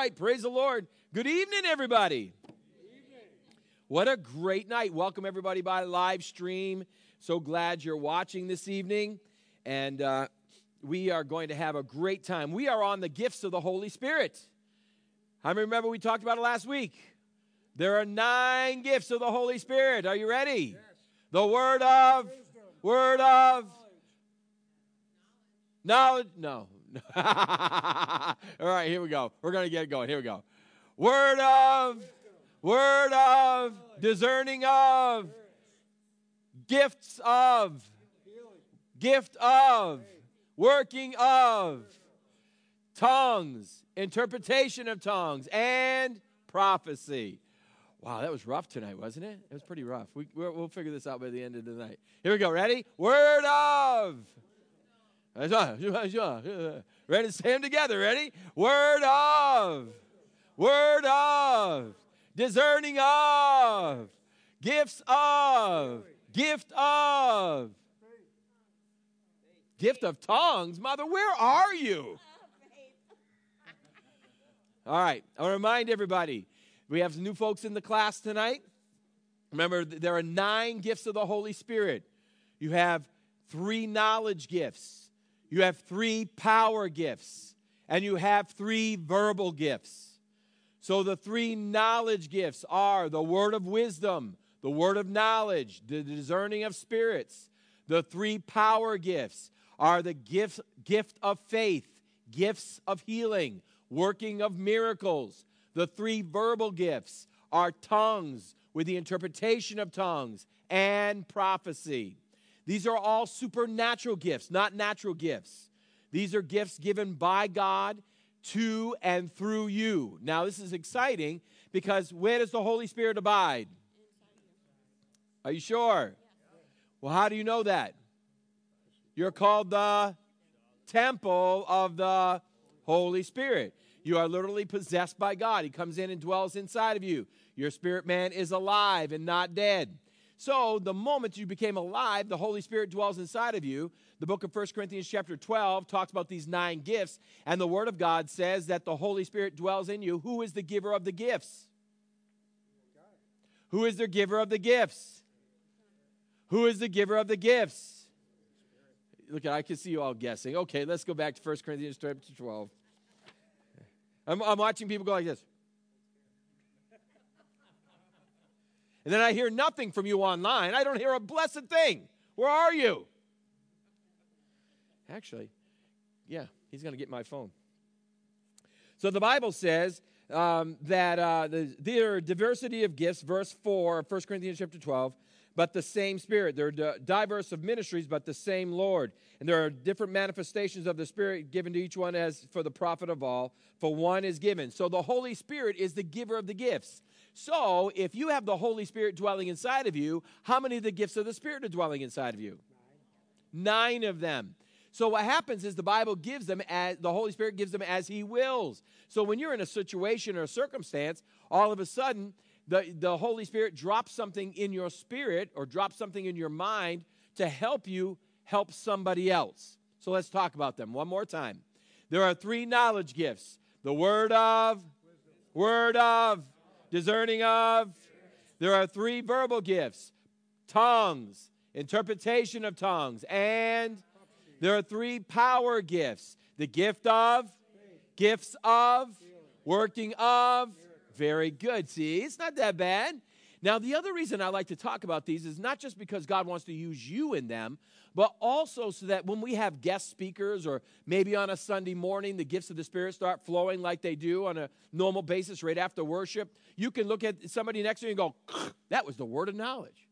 right, praise the Lord. Good evening, everybody. What a great night. Welcome, everybody, by live stream. So glad you're watching this evening. And we are going to have a great time. We are on the gifts of the Holy Spirit. I remember we talked about it last week. There are 9 gifts of the Holy Spirit. Are you ready? Yes. The word of knowledge. No. All right, here we go. We're going to get it going. Here we go. Word of, discerning of, gift of, working of, tongues, interpretation of tongues, and prophecy. Wow, that was rough tonight, wasn't it? It was pretty rough. We'll figure this out by the end of the night. Here we go. Ready? Word of. Ready to say them together. Ready? Word of. Discerning of. Gifts of. Gift of tongues. Mother, where are you? All right. I want to remind everybody, we have some new folks in the class tonight. Remember, there are 9 gifts of the Holy Spirit. You have 3 knowledge gifts. You have 3 power gifts. And you have 3 verbal gifts. So the 3 knowledge gifts are the word of wisdom, the word of knowledge, the discerning of spirits. The 3 power gifts are the gift of faith, gifts of healing, working of miracles. The 3 verbal gifts are tongues with the interpretation of tongues and prophecy. These are all supernatural gifts, not natural gifts. These are gifts given by God to and through you. Now, this is exciting because where does the Holy Spirit abide? Are you sure? Well, how do you know that? You're called the temple of the Holy Spirit. You are literally possessed by God. He comes in and dwells inside of you. Your spirit man is alive and not dead. So the moment you became alive, the Holy Spirit dwells inside of you. The book of 1 Corinthians chapter 12 talks about these 9 gifts, and the Word of God says that the Holy Spirit dwells in you. Who is the giver of the gifts? Who is the giver of the gifts? Who is the giver of the gifts? Look, I can see you all guessing. Okay, let's go back to 1 Corinthians chapter 12. I'm watching people go like this. And then I hear nothing from you online. I don't hear a blessed thing. Where are you? Actually, yeah, he's going to get my phone. So the Bible says that there are diversity of gifts, verse 4 of 1 Corinthians chapter 12, but the same Spirit. There are diverse of ministries, but the same Lord. And there are different manifestations of the Spirit given to each one as for the profit of all. For one is given. So the Holy Spirit is the giver of the gifts. So if you have the Holy Spirit dwelling inside of you, how many of the gifts of the Spirit are dwelling inside of you? 9 of them. So what happens is the Bible gives them, the Holy Spirit gives them as He wills. So when you're in a situation or a circumstance, all of a sudden, the Holy Spirit drops something in your spirit or drops something in your mind to help you help somebody else. So let's talk about them one more time. There are 3 knowledge gifts. The word of, discerning of. There are 3 verbal gifts. Tongues, interpretation of tongues, and there are 3 power gifts. The gift of, gifts of, working of. Very good. See, it's not that bad. Now, the other reason I like to talk about these is not just because God wants to use you in them, but also so that when we have guest speakers or maybe on a Sunday morning, the gifts of the Spirit start flowing like they do on a normal basis right after worship, you can look at somebody next to you and go, that was the word of knowledge.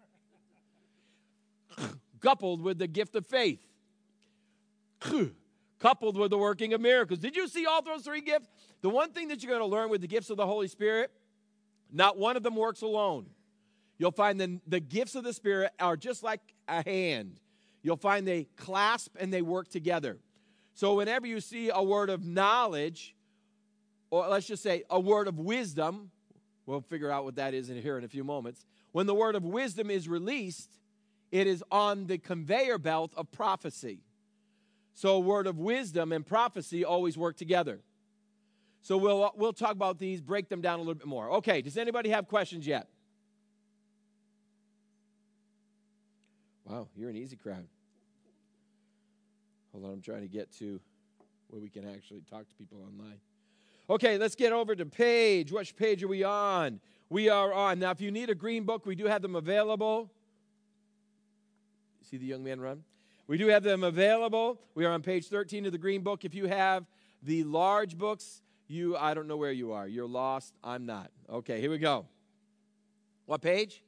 Coupled with the gift of faith. Coupled with the working of miracles. Did you see all those 3 gifts? The one thing that you're going to learn with the gifts of the Holy Spirit, not one of them works alone. You'll find the gifts of the Spirit are just like a hand. You'll find they clasp and they work together. So whenever you see a word of knowledge, or let's just say a word of wisdom, we'll figure out what that is here in a few moments. When the word of wisdom is released, it is on the conveyor belt of prophecy. So a word of wisdom and prophecy always work together. So we'll talk about these, break them down a little bit more. Okay, does anybody have questions yet? Wow, you're an easy crowd. Hold on, I'm trying to get to where we can actually talk to people online. Okay, let's get over to page. Which page are we on? We are on. Now, if you need a green book, we do have them available. See the young man run? We do have them available. We are on page 13 of the green book. If you have the large books, I don't know where you are. You're lost. I'm not. Okay, here we go. What page?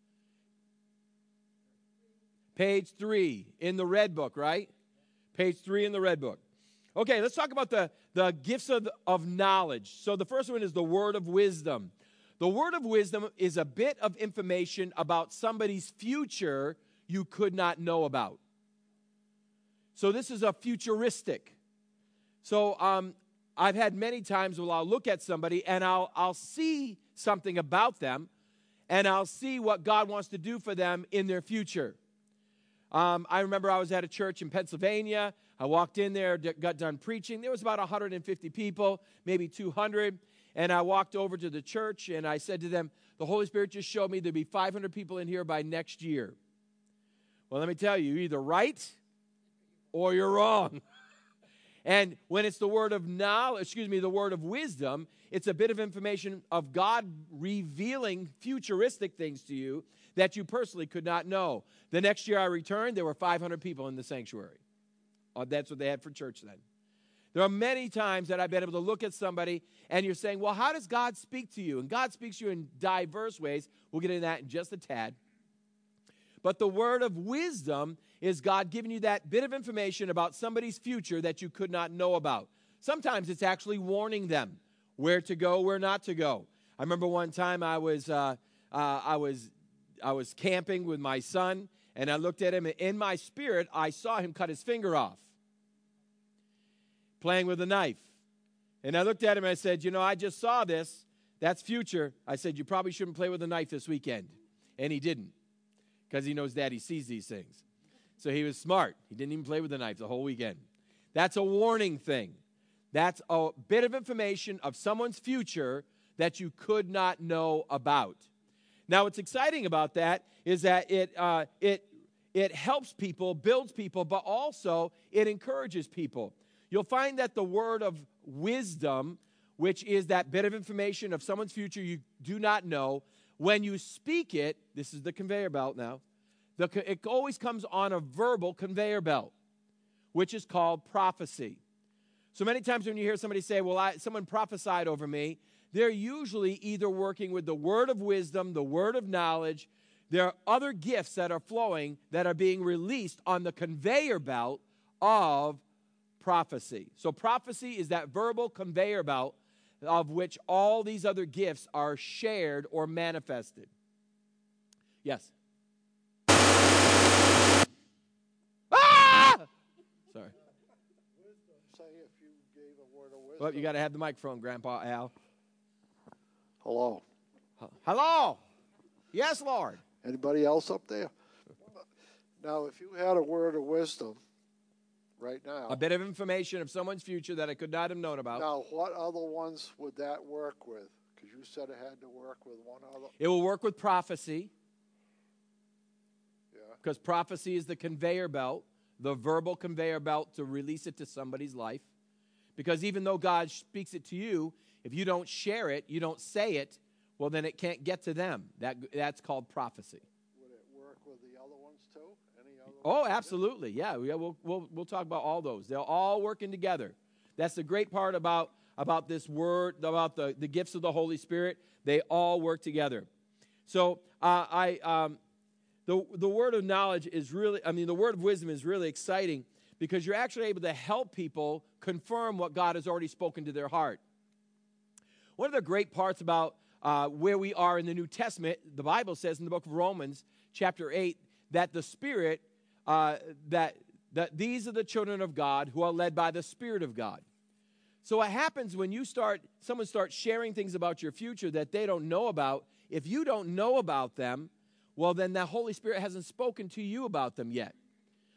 Page 3 in the red book, right? Page 3 in the red book. Okay, let's talk about the gifts of knowledge. So the first one is the word of wisdom. The word of wisdom is a bit of information about somebody's future you could not know about. So this is a futuristic. So I've had many times where I'll look at somebody and I'll see something about them and I'll see what God wants to do for them in their future. I remember I was at a church in Pennsylvania. I walked in there, got done preaching. There was about 150 people, maybe 200. And I walked over to the church and I said to them, the Holy Spirit just showed me there'd be 500 people in here by next year. Well, let me tell you, you're either right or you're wrong. And when it's the word of knowledge, the word of wisdom, it's a bit of information of God revealing futuristic things to you that you personally could not know. The next year I returned, there were 500 people in the sanctuary. That's what they had for church then. There are many times that I've been able to look at somebody and you're saying, well, how does God speak to you? And God speaks to you in diverse ways. We'll get into that in just a tad. But the word of wisdom is God giving you that bit of information about somebody's future that you could not know about. Sometimes it's actually warning them where to go, where not to go. I remember one time I was camping with my son, and I looked at him, and in my spirit, I saw him cut his finger off, playing with a knife. And I looked at him, and I said, I just saw this. That's future. I said, you probably shouldn't play with a knife this weekend. And he didn't, because he knows Daddy sees these things. So he was smart. He didn't even play with the knife the whole weekend. That's a warning thing. That's a bit of information of someone's future that you could not know about. Now, what's exciting about that is that it helps people, builds people, but also it encourages people. You'll find that the word of wisdom, which is that bit of information of someone's future you do not know, when you speak it, this is the conveyor belt now, it always comes on a verbal conveyor belt, which is called prophecy. So many times when you hear somebody say, well, someone prophesied over me, they're usually either working with the word of wisdom, the word of knowledge. There are other gifts that are flowing that are being released on the conveyor belt of prophecy. So prophecy is that verbal conveyor belt of which all these other gifts are shared or manifested. Yes? Ah! Sorry. Say if you gave a word of wisdom. Well, you got to have the microphone, Grandpa Al. Hello. Hello. Yes, Lord. Anybody else up there? Now, if you had a word of wisdom right now. A bit of information of someone's future that I could not have known about. Now, what other ones would that work with? Because you said it had to work with one other. It will work with prophecy. Yeah. Because prophecy is the conveyor belt, the verbal conveyor belt to release it to somebody's life. Because even though God speaks it to you, if you don't share it, you don't say it, well, then it can't get to them. That's called prophecy. Would it work with the other ones too? Any other? Oh, absolutely. Yeah, we'll talk about all those. They're all working together. That's the great part about this word, about the gifts of the Holy Spirit. They all work together. So the word of knowledge is really, the word of wisdom is really exciting because you're actually able to help people confirm what God has already spoken to their heart. One of the great parts about where we are in the New Testament, the Bible says in the book of Romans, chapter 8, that the Spirit, that these are the children of God who are led by the Spirit of God. So what happens when someone starts sharing things about your future that they don't know about, if you don't know about them, well, then the Holy Spirit hasn't spoken to you about them yet.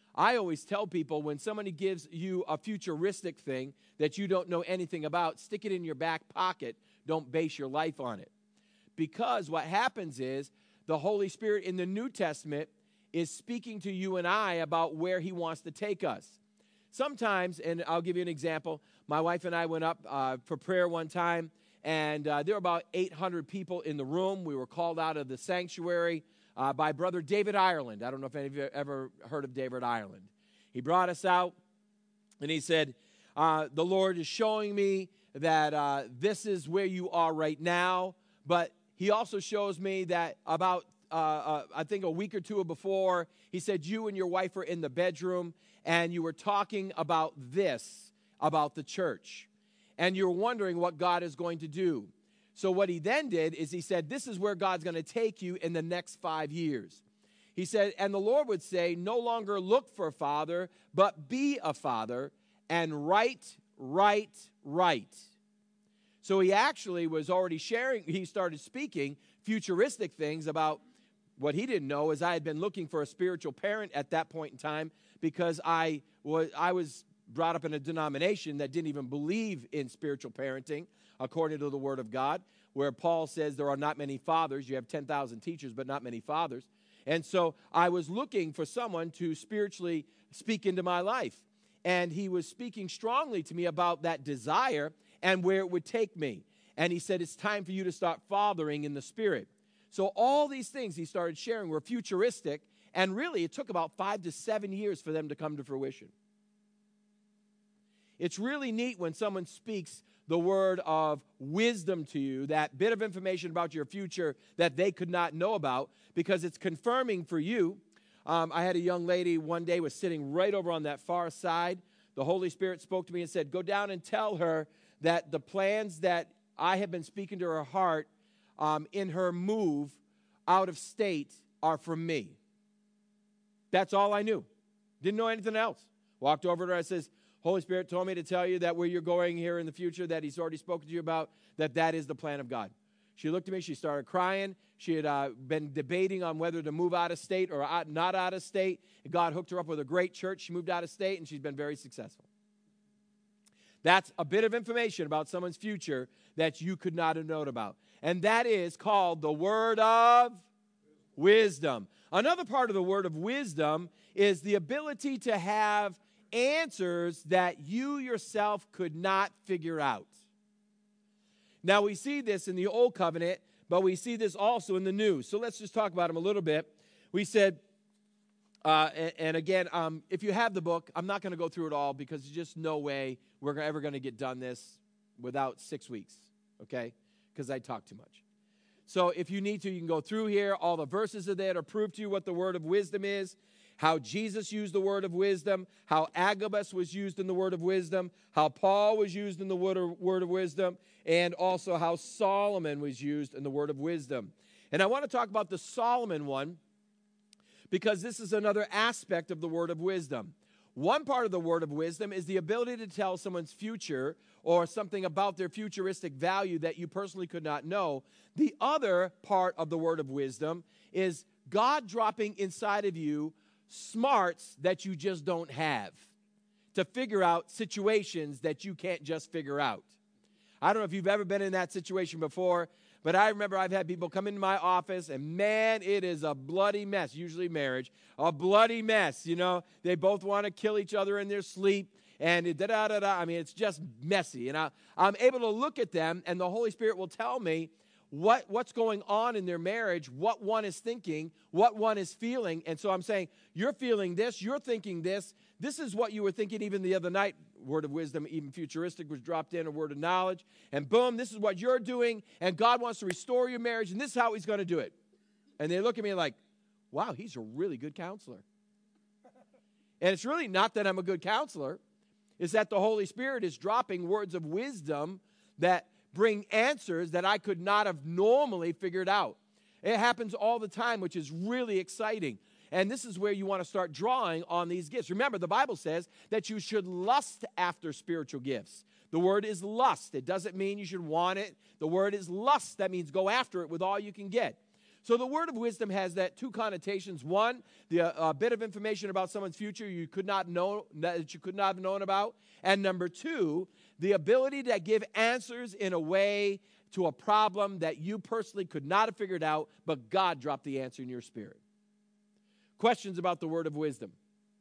I always tell people when somebody gives you a futuristic thing that you don't know anything about, stick it in your back pocket. Don't base your life on it. Because what happens is the Holy Spirit in the New Testament is speaking to you and I about where he wants to take us. Sometimes, and I'll give you an example, my wife and I went up for prayer one time, and there were about 800 people in the room. We were called out of the sanctuary by Brother David Ireland. I don't know if any of you have ever heard of David Ireland. He brought us out, and he said, the Lord is showing me that this is where you are right now, but he also shows me that about, I think a week or two before, he said you and your wife were in the bedroom, and you were talking about this, about the church, and you're wondering what God is going to do. So what he then did is he said, this is where God's going to take you in the next 5 years. He said, and the Lord would say, no longer look for a father, but be a father, and write. So he actually was already sharing, he started speaking futuristic things about what he didn't know is I had been looking for a spiritual parent at that point in time because I was brought up in a denomination that didn't even believe in spiritual parenting, according to the Word of God, where Paul says there are not many fathers. You have 10,000 teachers, but not many fathers. And so I was looking for someone to spiritually speak into my life. And he was speaking strongly to me about that desire and where it would take me. And he said, it's time for you to start fathering in the Spirit. So all these things he started sharing were futuristic, and really it took about 5 to 7 years for them to come to fruition. It's really neat when someone speaks the word of wisdom to you, that bit of information about your future that they could not know about, because it's confirming for you. I had a young lady one day was sitting right over on that far side. The Holy Spirit spoke to me and said, go down and tell her that the plans that I have been speaking to her heart in her move out of state are from me. That's all I knew. Didn't know anything else. Walked over to her, I says, Holy Spirit told me to tell you that where you're going here in the future that he's already spoken to you about, that is the plan of God. She looked at me, she started crying. She had been debating on whether to move out of state or not out of state. God hooked her up with a great church. She moved out of state, and she's been very successful. That's a bit of information about someone's future that you could not have known about. And that is called the word of wisdom. Another part of the word of wisdom is the ability to have answers that you yourself could not figure out. Now, we see this in the Old Covenant, but we see this also in the New. So let's just talk about them a little bit. We said, and again, if you have the book, I'm not going to go through it all because there's just no way we're ever going to get done this without 6 weeks, okay? Because I talk too much. So if you need to, you can go through here. All the verses are there to prove to you what the word of wisdom is, how Jesus used the word of wisdom, how Agabus was used in the word of wisdom, how Paul was used in the word of wisdom, and also how Solomon was used in the word of wisdom. And I want to talk about the Solomon one because this is another aspect of the word of wisdom. One part of the word of wisdom is the ability to tell someone's future or something about their futuristic value that you personally could not know. The other part of the word of wisdom is God dropping inside of you smarts that you just don't have to figure out situations that you can't just figure out. I don't know if you've ever been in that situation before, but I remember I've had people come into my office, and man, it is a bloody mess, usually marriage, a bloody mess, you know. They both want to kill each other in their sleep, and da-da-da-da. I mean, it's just messy. And I'm able to look at them, and the Holy Spirit will tell me what's going on in their marriage, what one is thinking, what one is feeling. And so I'm saying, you're feeling this, you're thinking this. This is what you were thinking even the other night. Word of wisdom, even futuristic, was dropped in, a word of knowledge. And boom, this is what you're doing, and God wants to restore your marriage, and this is how he's going to do it. And they look at me like, wow, he's a really good counselor. And it's really not that I'm a good counselor. It's that the Holy Spirit is dropping words of wisdom that bring answers that I could not have normally figured out. It happens all the time, which is really exciting. And this is where you want to start drawing on these gifts. Remember, the Bible says that you should lust after spiritual gifts. The word is lust. It doesn't mean you should want it. The word is lust. That means go after it with all you can get. So the word of wisdom has that two connotations. One, a bit of information about someone's future you could not know, that you could not have known about. And number two, the ability to give answers in a way to a problem that you personally could not have figured out, but God dropped the answer in your spirit. Questions about the word of wisdom?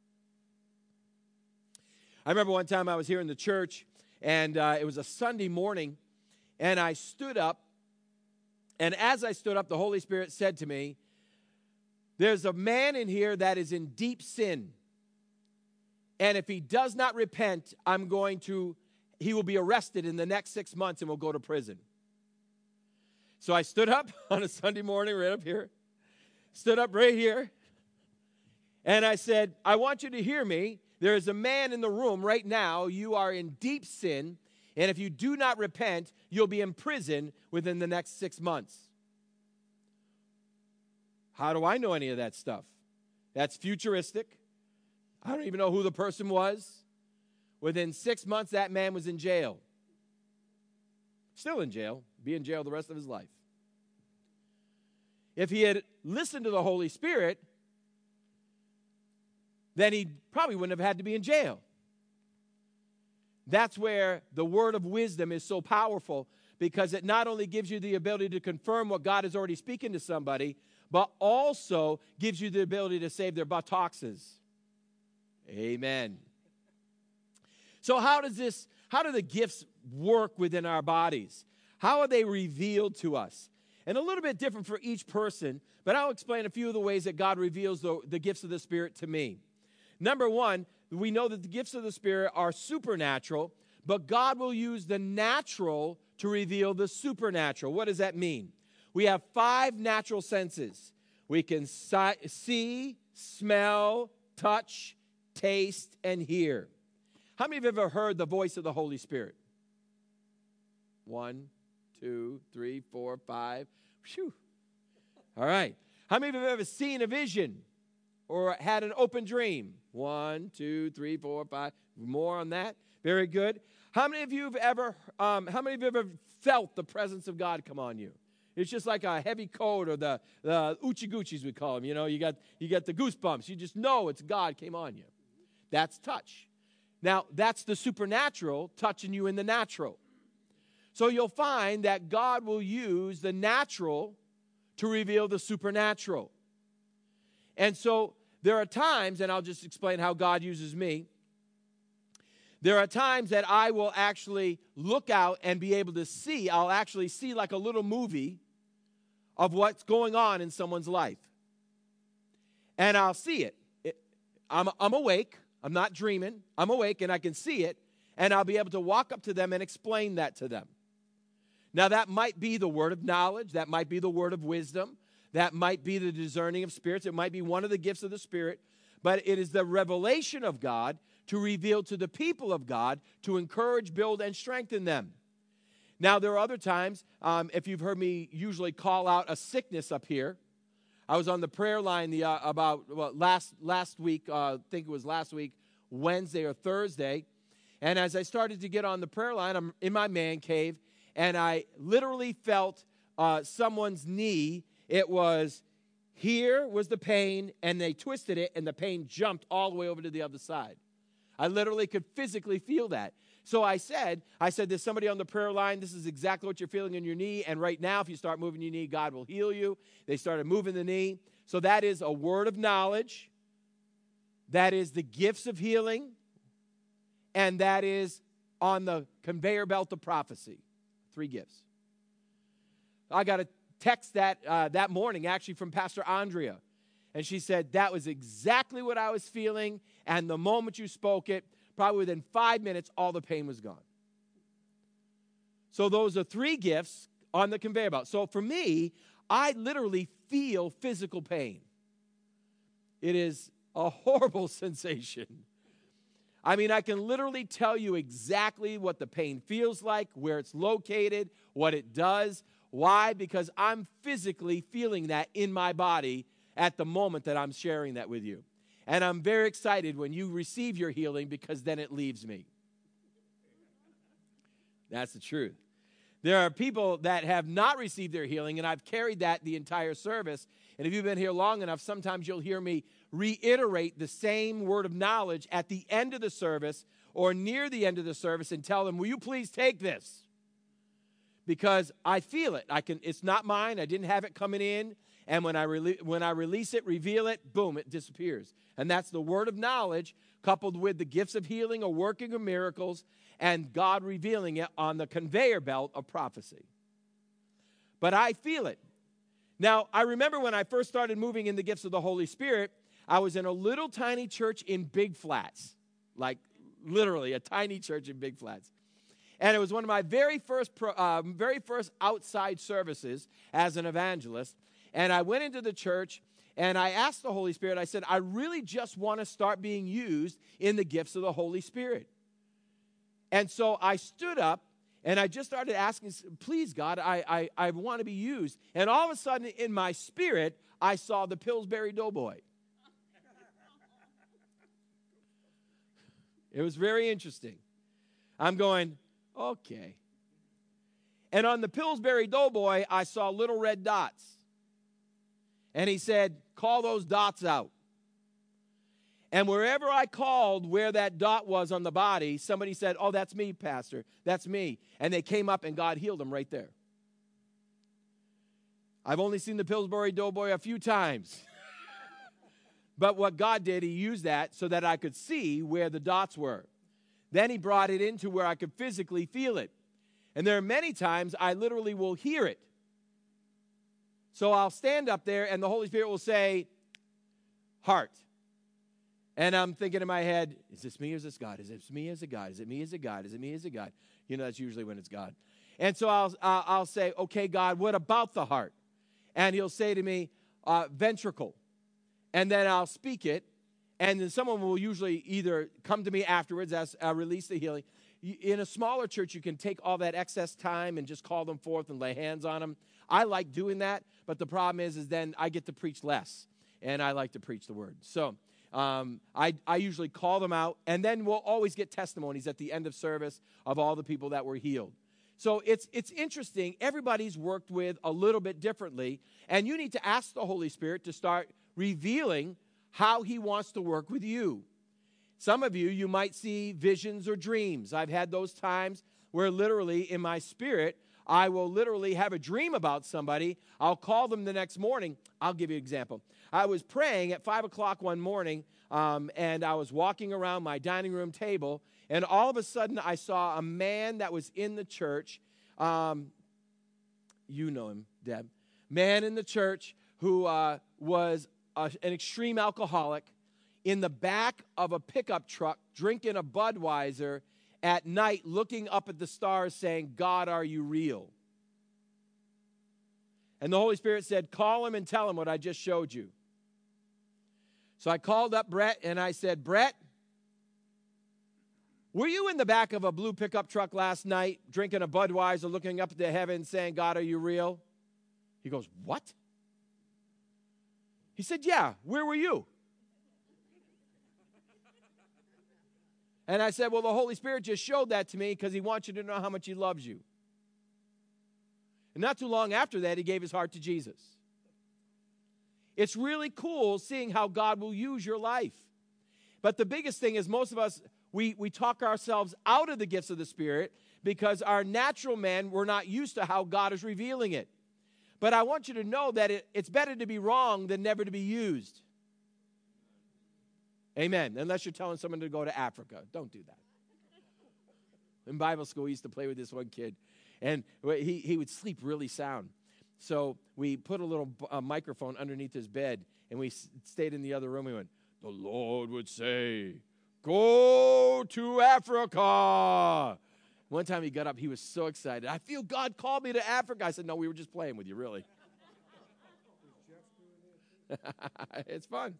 I remember one time I was here in the church, and it was a Sunday morning, and I stood up, and as I stood up, the Holy Spirit said to me, there's a man in here that is in deep sin, and if he does not repent, he will be arrested in the next 6 months and will go to prison. So I stood up on a Sunday morning right up here, stood up right here, and I said, I want you to hear me. There is a man in the room right now. You are in deep sin, and if you do not repent, you'll be in prison within the next 6 months. How do I know any of that stuff? That's futuristic. I don't even know who the person was. Within 6 months, that man was in jail. Still in jail. Be in jail the rest of his life. If he had listened to the Holy Spirit, then he probably wouldn't have had to be in jail. That's where the word of wisdom is so powerful, because it not only gives you the ability to confirm what God is already speaking to somebody, but also gives you the ability to save their buttocks. Amen. So how do the gifts work within our bodies? How are they revealed to us? And a little bit different for each person, but I'll explain a few of the ways that God reveals the gifts of the Spirit to me. Number one, we know that the gifts of the Spirit are supernatural, but God will use the natural to reveal the supernatural. What does that mean? We have 5 natural senses. We can see, smell, touch, taste, and hear. How many of you have ever heard the voice of the Holy Spirit? 1, 2, 3, 4, 5. Whew. All right. How many of you have ever seen a vision or had an open dream? 1, 2, 3, 4, 5. More on that. Very good. How many of you have ever felt the presence of God come on you? It's just like a heavy coat, or the oochie-goochies we call them. You know, you got the goosebumps. You just know it's God came on you. That's touch. Now, that's the supernatural touching you in the natural. So you'll find that God will use the natural to reveal the supernatural. And so there are times, and I'll just explain how God uses me. There are times that I will actually look out and be able to see. I'll actually see like a little movie of what's going on in someone's life. And I'll see it. I'm awake. I'm not dreaming. I'm awake, and I can see it. And I'll be able to walk up to them and explain that to them. Now, that might be the word of knowledge. That might be the word of wisdom. That might be the discerning of spirits. It might be one of the gifts of the Spirit. But it is the revelation of God to reveal to the people of God, to encourage, build, and strengthen them. Now, there are other times, if you've heard me usually call out a sickness up here. I was on the prayer line last week, I think it was last week, Wednesday or Thursday. And as I started to get on the prayer line, I'm in my man cave, and I literally felt someone's knee. It was, here was the pain, and they twisted it, and the pain jumped all the way over to the other side. I literally could physically feel that. So I said, there's somebody on the prayer line. This is exactly what you're feeling in your knee. And right now, if you start moving your knee, God will heal you. They started moving the knee. So that is a word of knowledge. That is the gifts of healing. And that is on the conveyor belt of prophecy. 3 gifts. I got a text that morning, actually, from Pastor Andrea. And she said, that was exactly what I was feeling. And the moment you spoke it, probably within 5 minutes, all the pain was gone. So those are 3 gifts on the conveyor belt. So for me, I literally feel physical pain. It is a horrible sensation. I mean, I can literally tell you exactly what the pain feels like, where it's located, what it does. Why? Because I'm physically feeling that in my body at the moment that I'm sharing that with you. And I'm very excited when you receive your healing, because then it leaves me. That's the truth. There are people that have not received their healing, and I've carried that the entire service. And if you've been here long enough, sometimes you'll hear me reiterate the same word of knowledge at the end of the service or near the end of the service and tell them, will you please take this? Because I feel it. It's not mine. I didn't have it coming in. And when I release it, reveal it, boom, it disappears. And that's the word of knowledge coupled with the gifts of healing or working of miracles and God revealing it on the conveyor belt of prophecy. But I feel it. Now, I remember when I first started moving in the gifts of the Holy Spirit, I was in a little tiny church in Big Flats, like literally a tiny church in Big Flats. And it was one of my very first outside services as an evangelist. And I went into the church, and I asked the Holy Spirit, I said, I really just want to start being used in the gifts of the Holy Spirit. And so I stood up, and I just started asking, please, God, I want to be used. And all of a sudden, in my spirit, I saw the Pillsbury Doughboy. It was very interesting. I'm going, okay. And on the Pillsbury Doughboy, I saw little red dots. And he said, call those dots out. And wherever I called where that dot was on the body, somebody said, oh, that's me, Pastor. That's me. And they came up and God healed them right there. I've only seen the Pillsbury Doughboy a few times. But what God did, he used that so that I could see where the dots were. Then he brought it into where I could physically feel it. And there are many times I literally will hear it. So I'll stand up there and the Holy Spirit will say, heart. And I'm thinking in my head, is this me or is this God? Is it me or is it God? Is it me or is it God? Is it me or is it God? You know, that's usually when it's God. And so I'll say, okay, God, what about the heart? And he'll say to me, ventricle. And then I'll speak it. And then someone will usually either come to me afterwards as I release the healing. In a smaller church, you can take all that excess time and just call them forth and lay hands on them. I like doing that, but the problem is then I get to preach less, and I like to preach the word. So I usually call them out, and then we'll always get testimonies at the end of service of all the people that were healed. So it's interesting. Everybody's worked with a little bit differently, and you need to ask the Holy Spirit to start revealing how he wants to work with you. Some of you might see visions or dreams. I've had those times where literally in my spirit, I will literally have a dream about somebody. I'll call them the next morning. I'll give you an example. I was praying at 5 o'clock one morning, and I was walking around my dining room table, and all of a sudden I saw a man that was in the church. You know him, Deb. Man in the church who was an extreme alcoholic in the back of a pickup truck drinking a Budweiser at night, looking up at the stars saying, God, are you real? And the Holy Spirit said, call him and tell him what I just showed you. So I called up Brett and I said, Brett, were you in the back of a blue pickup truck last night drinking a Budweiser, looking up at the heavens saying, God, are you real? He goes, what? He said, yeah, where were you? And I said, well, the Holy Spirit just showed that to me because he wants you to know how much he loves you. And not too long after that, he gave his heart to Jesus. It's really cool seeing how God will use your life. But the biggest thing is most of us, we talk ourselves out of the gifts of the Spirit because our natural man, we're not used to how God is revealing it. But I want you to know that it's better to be wrong than never to be used. Amen. Unless you're telling someone to go to Africa. Don't do that. In Bible school, we used to play with this one kid. And he would sleep really sound. So we put a little microphone underneath his bed. And we stayed in the other room. We went, the Lord would say, go to Africa. One time he got up. He was so excited. I feel God called me to Africa. I said, no, we were just playing with you, really. It's fun.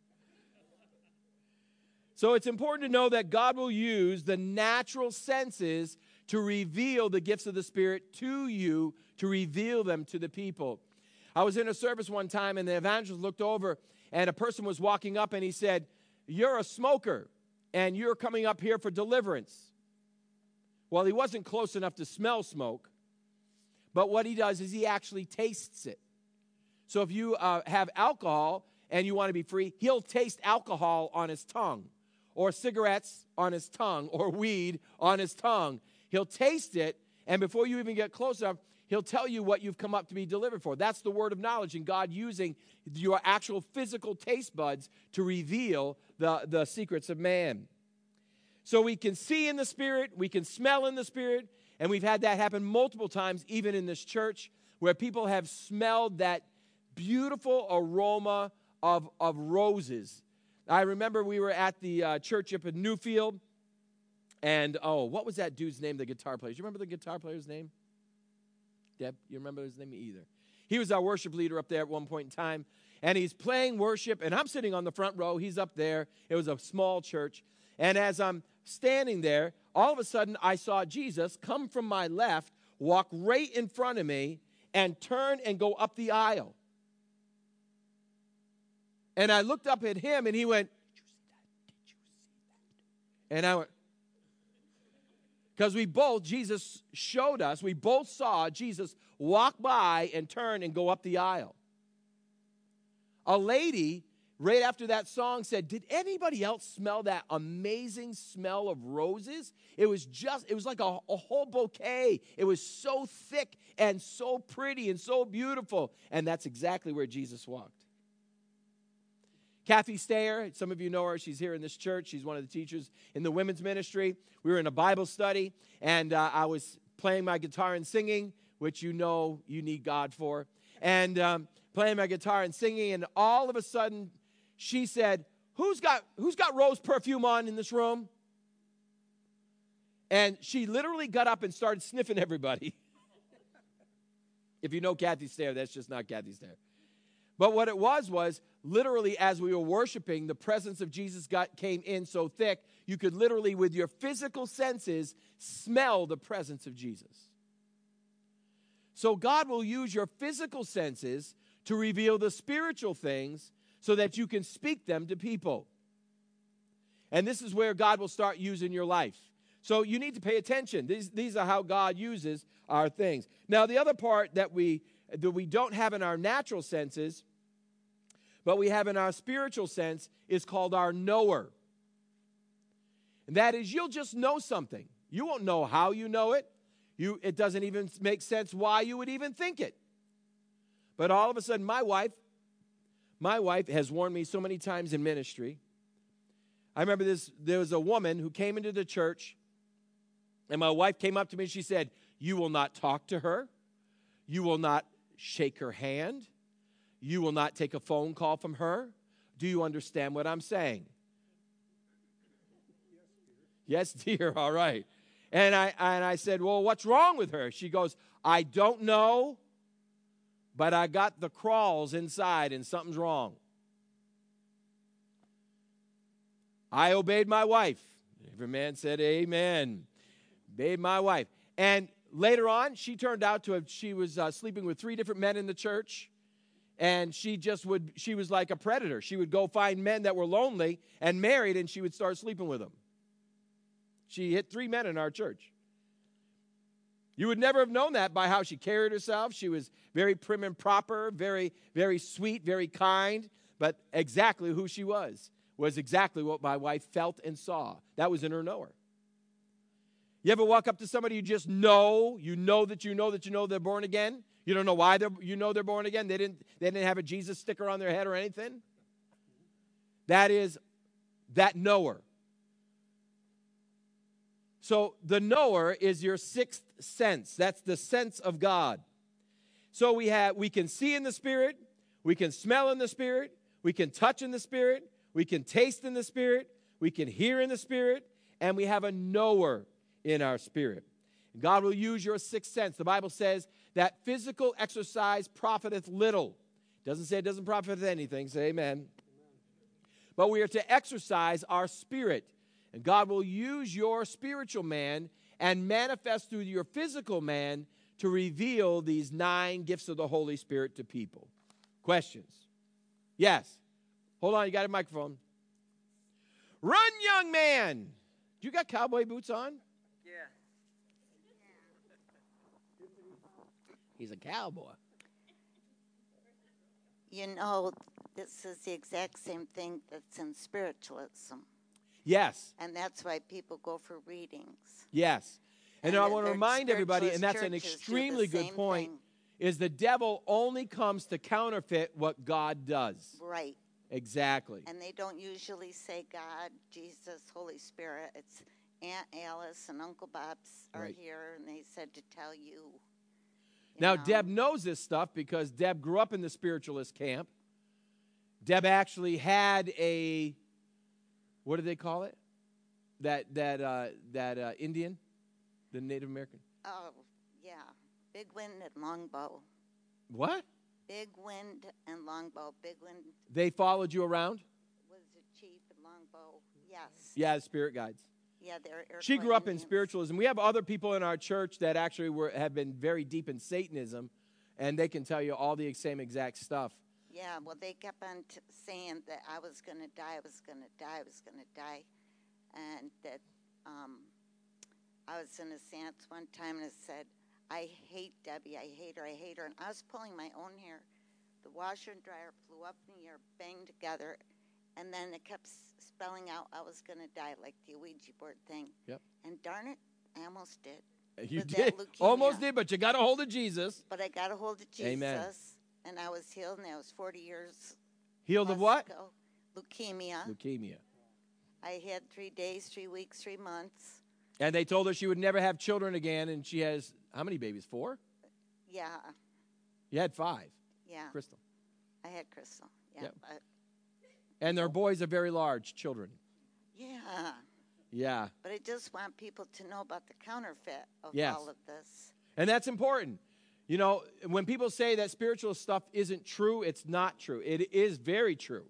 So it's important to know that God will use the natural senses to reveal the gifts of the Spirit to you, to reveal them to the people. I was in a service one time, and the evangelist looked over, and a person was walking up, and he said, you're a smoker, and you're coming up here for deliverance. Well, he wasn't close enough to smell smoke, but what he does is he actually tastes it. So if you have alcohol and you want to be free, he'll taste alcohol on his tongue, or cigarettes on his tongue, or weed on his tongue. He'll taste it, and before you even get close enough, he'll tell you what you've come up to be delivered for. That's the word of knowledge, and God using your actual physical taste buds to reveal the secrets of man. So we can see in the Spirit, we can smell in the Spirit, and we've had that happen multiple times, even in this church, where people have smelled that beautiful aroma of roses. I remember we were at the church up in Newfield, and what was that dude's name, the guitar player? Do you remember the guitar player's name? Deb, you remember his name? Either. He was our worship leader up there at one point in time, and he's playing worship, and I'm sitting on the front row. He's up there. It was a small church, and as I'm standing there, all of a sudden I saw Jesus come from my left, walk right in front of me, and turn and go up the aisle. And I looked up at him, and he went, "Did you see that? Did you see that?" And I went, because Jesus showed us, we both saw Jesus walk by and turn and go up the aisle. A lady, right after that song, said, "Did anybody else smell that amazing smell of roses?" It was like a whole bouquet. It was so thick and so pretty and so beautiful. And that's exactly where Jesus walked. Kathy Stayer, some of you know her. She's here in this church. She's one of the teachers in the women's ministry. We were in a Bible study, and I was playing my guitar and singing, which you know you need God for. And playing my guitar and singing, and all of a sudden, she said, who's got rose perfume on in this room? And she literally got up and started sniffing everybody. If you know Kathy Stayer, that's just not Kathy Stayer. But what it was literally as we were worshiping, the presence of Jesus came in so thick, you could literally, with your physical senses, smell the presence of Jesus. So God will use your physical senses to reveal the spiritual things so that you can speak them to people. And this is where God will start using your life. So you need to pay attention. These are how God uses our things. Now, the other part that we don't have in our natural senses, but we have in our spiritual sense, is called our knower. And that is, you'll just know something. You won't know how you know it. It doesn't even make sense why you would even think it. But all of a sudden, my wife has warned me so many times in ministry. I remember there was a woman who came into the church, and my wife came up to me and she said, "You will not talk to her. You will not shake her hand. You will not take a phone call from her. Do you understand what I'm saying?" Yes, dear. All right. And I said, "Well, what's wrong with her?" She goes, "I don't know, but I got the crawls inside and something's wrong." I obeyed my wife. Every man said amen. Obeyed my wife. And later on, she turned out she was sleeping with 3 different men in the church. And she was like a predator. She would go find men that were lonely and married, and she would start sleeping with them. She hit 3 men in our church. You would never have known that by how she carried herself. She was very prim and proper, very, very sweet, very kind. But exactly who she was exactly what my wife felt and saw. That was in her knower. You ever walk up to somebody you just know, they're born again? You don't know why they're born again. They didn't have a Jesus sticker on their head or anything. That is that knower. So the knower is your 6th sense. That's the sense of God. So we can see in the Spirit, we can smell in the Spirit, we can touch in the Spirit, we can taste in the Spirit, we can hear in the Spirit, and we have a knower in our spirit. God will use your 6th sense. The Bible says that physical exercise profiteth little. It doesn't say it doesn't profit anything. Say amen. But we are to exercise our spirit. And God will use your spiritual man and manifest through your physical man to reveal these 9 gifts of the Holy Spirit to people. Questions? Yes. Hold on, you got a microphone. Run, young man. You got cowboy boots on? Yeah. He's a cowboy. You know, this is the exact same thing that's in spiritualism. Yes. And that's why people go for readings. Yes. And I want to the remind everybody, and that's an churches do the extremely good same point, thing. is the devil only comes to counterfeit what God does. Right. Exactly. And they don't usually say God, Jesus, Holy Spirit. It's Aunt Alice and Uncle Bob's are Right. here, and they said to tell you. Now, know. Deb knows this stuff because Deb grew up in the spiritualist camp. Deb actually had a, what do they call it? That Indian, the Native American. Oh, yeah. Big Wind and Longbow. What? Big Wind and Longbow. Big Wind They followed you around? was the chief, and Longbow, yes. Yeah, the spirit guides. Yeah, they're She Iroquois grew up in Indians. spiritualism. We have other people in our church that actually have been very deep in Satanism, and they can tell you all the same exact stuff. Yeah, well, they kept on saying that I was going to die, I was going to die, I was going to die. And that I was in a seance one time and it said, I hate Debbie, I hate her, I hate her. And I was pulling my own hair. The washer and dryer flew up in the air, banged together, and then it kept spelling out I was going to die, like the Ouija board thing. Yep. And darn it, I almost did. You With did. that leukemia. Almost did, but you got a hold of Jesus. But I got a hold of Jesus. Amen. And I was healed, and that was 40 years Healed of plus what? ago. Leukemia. Leukemia. I had 3 days, 3 weeks, 3 months. And they told her she would never have children again, and she has, how many babies? 4? Yeah, You had 5. yeah. Crystal. I had Crystal. Yeah, Yep. but, And their boys are very large children. yeah. Yeah. But I just want people to know about the counterfeit of Yes. all of this. And that's important. You know, when people say that spiritual stuff isn't true, it's not true. It is very true.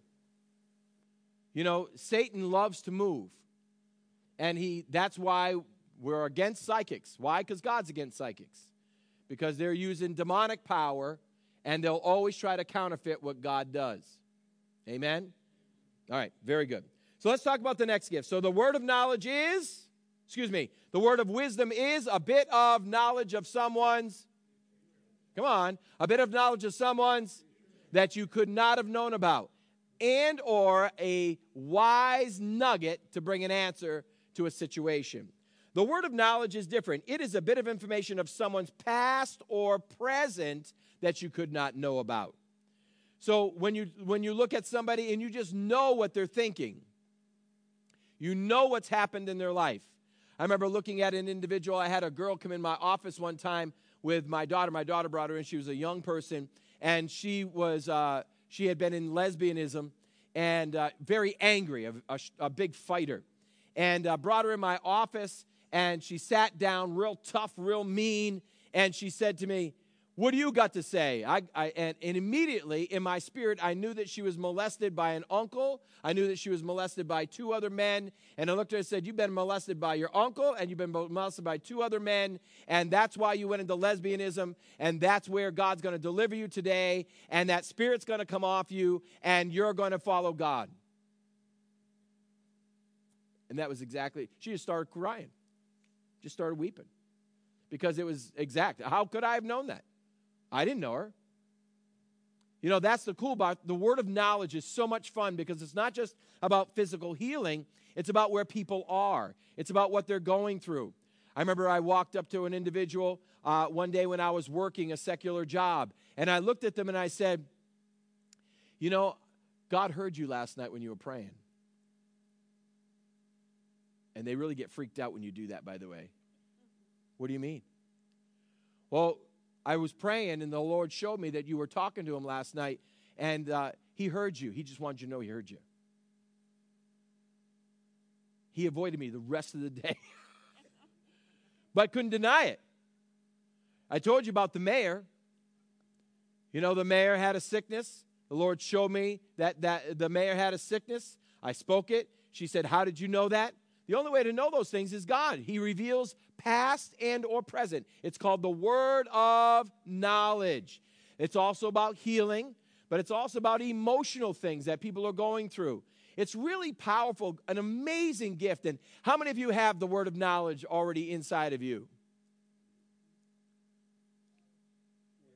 You know, Satan loves to move. And that's why we're against psychics. Why? Because God's against psychics. Because they're using demonic power, and they'll always try to counterfeit what God does. Amen? All right, very good. So let's talk about the next gift. So the word of knowledge is, the word of wisdom is a bit of knowledge of someone's, a bit of knowledge of someone's that you could not have known about, and or a wise nugget to bring an answer to a situation. The word of knowledge is different. It is a bit of information of someone's past or present that you could not know about. So when you look at somebody and you just know what they're thinking, you know what's happened in their life. I remember looking at an individual. I had a girl come in my office one time with my daughter. My daughter brought her in. She was a young person, and she had been in lesbianism and very angry, a big fighter. And brought her in my office, and she sat down real tough, real mean, and she said to me, "What do you got to say?" And immediately in my spirit, I knew that she was molested by an uncle. I knew that she was molested by 2 other men. And I looked at her and said, "You've been molested by your uncle, and you've been molested by 2 other men, and that's why you went into lesbianism, and that's where God's going to deliver you today, and that spirit's going to come off you, and you're going to follow God." And that was exactly, she just started crying, just started weeping, because it was exact. How could I have known that? I didn't know her. You know, that's the cool part. The word of knowledge is so much fun because it's not just about physical healing. It's about where people are. It's about what they're going through. I remember I walked up to an individual one day when I was working a secular job, and I looked at them and I said, "You know, God heard you last night when you were praying." And they really get freaked out when you do that, by the way. "What do you mean?" "Well, I was praying, and the Lord showed me that you were talking to him last night, and he heard you. He just wanted you to know he heard you." He avoided me the rest of the day, but couldn't deny it. I told you about the mayor. You know, the mayor had a sickness. The Lord showed me that the mayor had a sickness. I spoke it. She said, "How did you know that?" The only way to know those things is God. He reveals past and or present. It's called the word of knowledge. It's also about healing, but it's also about emotional things that people are going through. It's really powerful, an amazing gift. And how many of you have the word of knowledge already inside of you?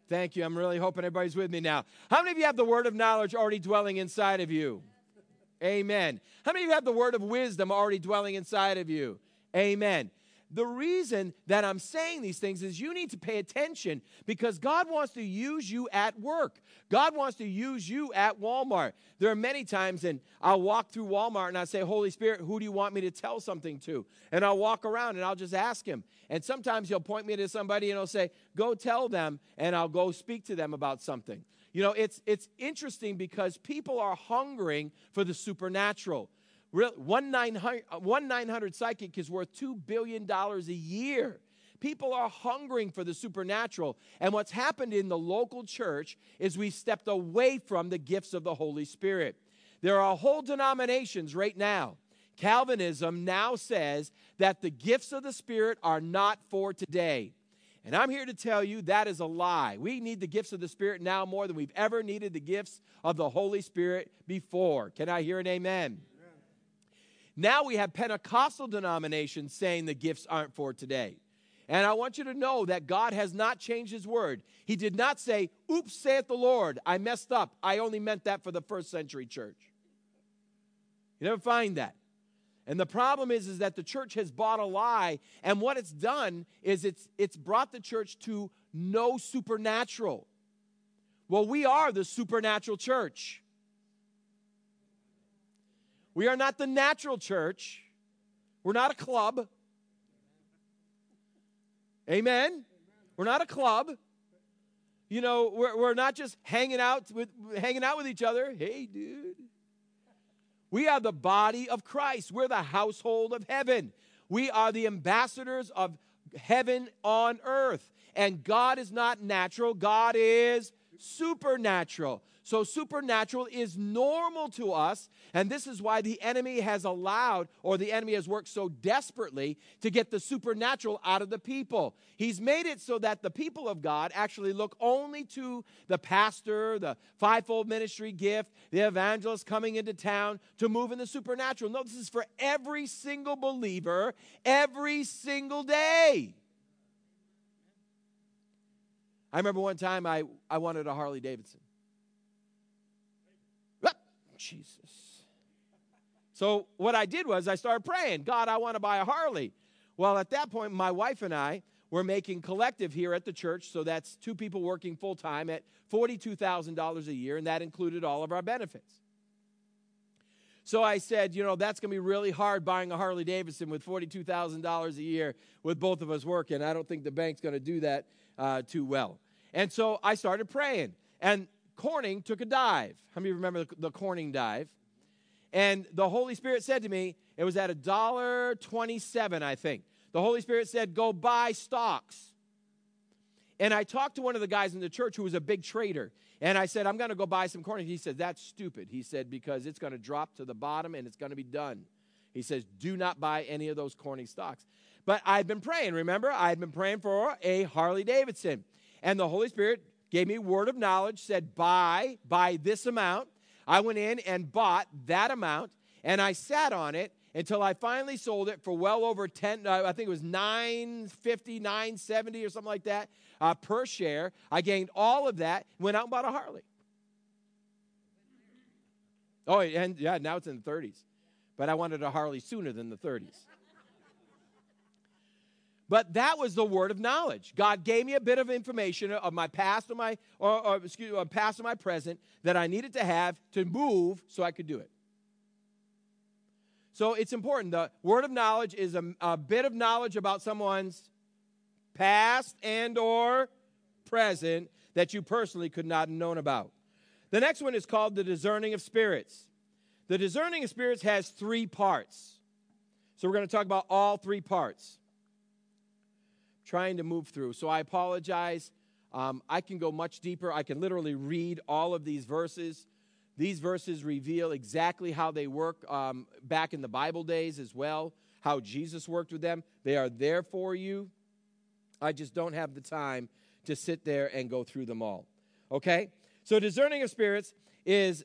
Thank you. I'm really hoping everybody's with me now. How many of you have the word of knowledge already dwelling inside of you? Amen. How many of you have the word of wisdom already dwelling inside of you? Amen. The reason that I'm saying these things is you need to pay attention because God wants to use you at work. God wants to use you at Walmart. There are many times, and I'll walk through Walmart and I say, Holy Spirit, who do you want me to tell something to? And I'll walk around and I'll just ask him. And sometimes he'll point me to somebody and he'll say, go tell them, and I'll go speak to them about something. You know, it's interesting because people are hungering for the supernatural. One 900 psychic is worth $2 billion a year. People are hungering for the supernatural. And what's happened in the local church is we've stepped away from the gifts of the Holy Spirit. There are whole denominations right now. Calvinism now says that the gifts of the Spirit are not for today. And I'm here to tell you that is a lie. We need the gifts of the Spirit now more than we've ever needed the gifts of the Holy Spirit before. Can I hear an amen? Now we have Pentecostal denominations saying the gifts aren't for today. And I want you to know that God has not changed his word. He did not say, oops, saith the Lord, I messed up. I only meant that for the first century church. You never find that. And the problem is that the church has bought a lie, and what it's done is it's brought the church to no supernatural. Well, we are the supernatural church. We are not the natural church. We're not a club. Amen? We're not a club. You know, we're not just hanging out with each other. Hey, dude. We are the body of Christ. We're the household of heaven. We are the ambassadors of heaven on earth. And God is not natural. God is supernatural. So supernatural is normal to us, and this is why the enemy has allowed, or the enemy has worked so desperately to get the supernatural out of the people. He's made it so that the people of God actually look only to the pastor, the fivefold ministry gift, the evangelist coming into town to move in the supernatural. No, this is for every single believer, every single day. I remember one time I wanted a Harley Davidson. Jesus. So what I did was I started praying, God, I want to buy a Harley. Well, at that point, my wife and I were making collective here at the church, so that's two people working full-time at $42,000 a year, and that included all of our benefits. So I said, you know, that's going to be really hard buying a Harley Davidson with $42,000 a year with both of us working. I don't think the bank's going to do that too well. And so I started praying, and Corning took a dive. How many remember the Corning dive? And the Holy Spirit said to me, it was at $1.27, I think. The Holy Spirit said, go buy stocks. And I talked to one of the guys in the church who was a big trader. And I said, I'm going to go buy some Corning. He said, that's stupid. He said, because it's going to drop to the bottom and it's going to be done. He says, do not buy any of those Corning stocks. But I'd been praying, remember? I'd been praying for a Harley Davidson. And the Holy Spirit gave me a word of knowledge, said, buy this amount. I went in and bought that amount, and I sat on it until I finally sold it for well over 10, I think it was $9.50, $9.70 or something like that per share. I gained all of that, went out and bought a Harley. Oh, and yeah, now it's in the 30s. But I wanted a Harley sooner than the 30s. But that was the word of knowledge. God gave me a bit of information of my past or past and my present that I needed to have to move so I could do it. So it's important. The word of knowledge is a bit of knowledge about someone's past and or present that you personally could not have known about. The next one is called the discerning of spirits. The discerning of spirits has 3 parts. So we're going to talk about all 3 parts. Trying to move through. So I apologize. I can go much deeper. I can literally read all of these verses. These verses reveal exactly how they work back in the Bible days as well, how Jesus worked with them. They are there for you. I just don't have the time to sit there and go through them all. Okay? So discerning of spirits is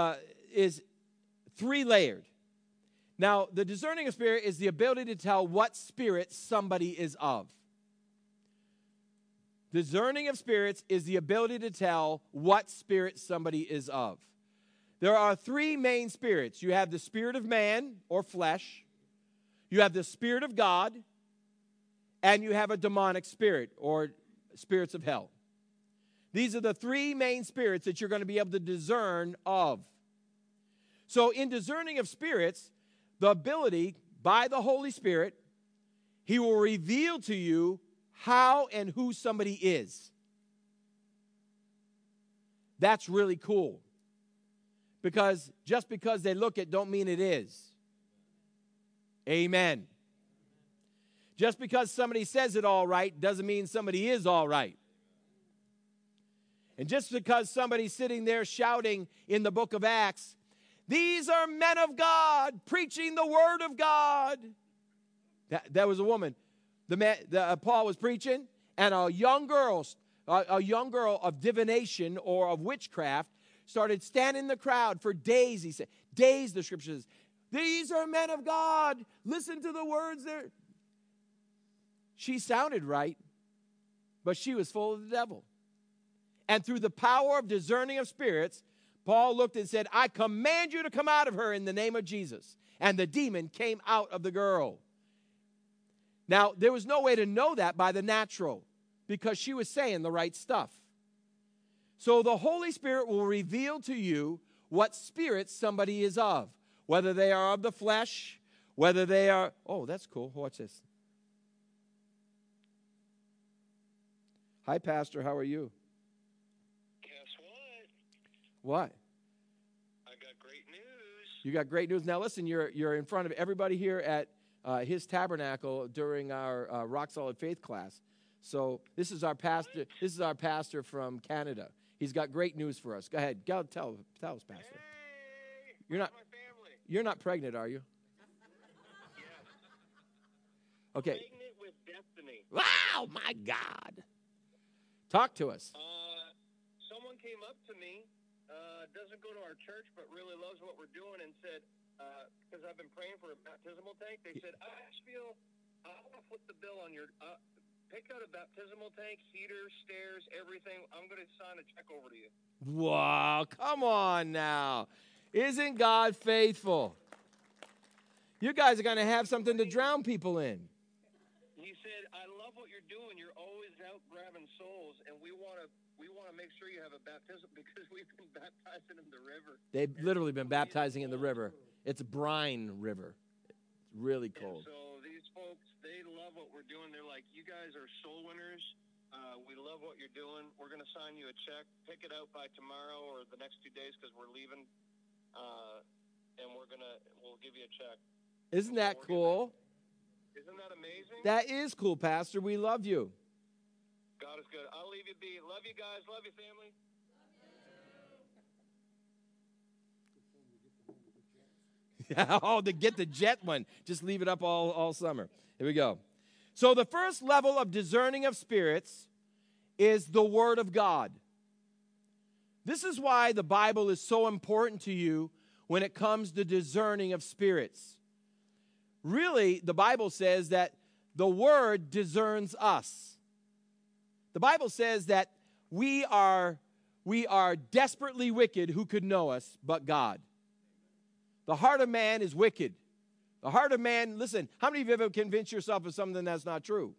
3-layered. Now, the discerning of spirit is the ability to tell what spirit somebody is of. Discerning of spirits is the ability to tell what spirit somebody is of. There are three main spirits. You have the spirit of man or flesh, you have the spirit of God, and you have a demonic spirit or spirits of hell. These are the three main spirits that you're going to be able to discern of. So in discerning of spirits, the ability by the Holy Spirit, He will reveal to you how and who somebody is. That's really cool. Because just because they look it don't mean it is. Amen. Just because somebody says it all right doesn't mean somebody is all right. And just because somebody's sitting there shouting in the book of Acts, these are men of God preaching the word of God. That was a woman. Paul was preaching, and a young girl of divination or of witchcraft started standing in the crowd for days. He said, days, the scripture says, these are men of God. Listen to the words there. She sounded right, but she was full of the devil. And through the power of discerning of spirits, Paul looked and said, I command you to come out of her in the name of Jesus. And the demon came out of the girl. Now, there was no way to know that by the natural because she was saying the right stuff. So the Holy Spirit will reveal to you what spirit somebody is of, whether they are of the flesh, whether they are, oh, that's cool. Watch this. Hi, Pastor. How are you? Guess what? What? I got great news. You got great news. Now, listen, you're in front of everybody here at his tabernacle during our Rock Solid Faith class. So this is our pastor. What? This is our pastor from Canada. He's got great news for us. Go ahead. Go tell us, Pastor. Hey, You're not- my family. You're not pregnant, are you? Yes. Okay. Pregnant with destiny. Wow, my God. Talk to us. Someone came up to me, doesn't go to our church, but really loves what we're doing, and said, because I've been praying for a baptismal tank, they said, I just feel, I want to foot the bill on your, pick out a baptismal tank, heater, stairs, everything. I'm going to sign a check over to you. Wow, come on now. Isn't God faithful? You guys are going to have something to drown people in. He said, I love what you're doing. You're always out grabbing souls, and we want to make sure you have a baptism because we've been baptizing in the river. They've literally been baptizing in the river. It's a brine river. It's really cold. And so these folks, they love what we're doing. They're like, you guys are soul winners. We love what you're doing. We're going to sign you a check. Pick it out by tomorrow or the next 2 days because we're leaving, and we'll give you a check. Isn't that cool? Isn't that amazing? That is cool, Pastor. We love you. God is good. I'll leave you be. Love you guys. Love you, family. Oh, to get the jet one. Just leave it up all summer. Here we go. So the first level of discerning of spirits is the Word of God. This is why the Bible is so important to you when it comes to discerning of spirits. Really, the Bible says that the Word discerns us. The Bible says that we are desperately wicked. Who could know us but God? The heart of man is wicked. The heart of man, listen, how many of you have ever convinced yourself of something that's not true?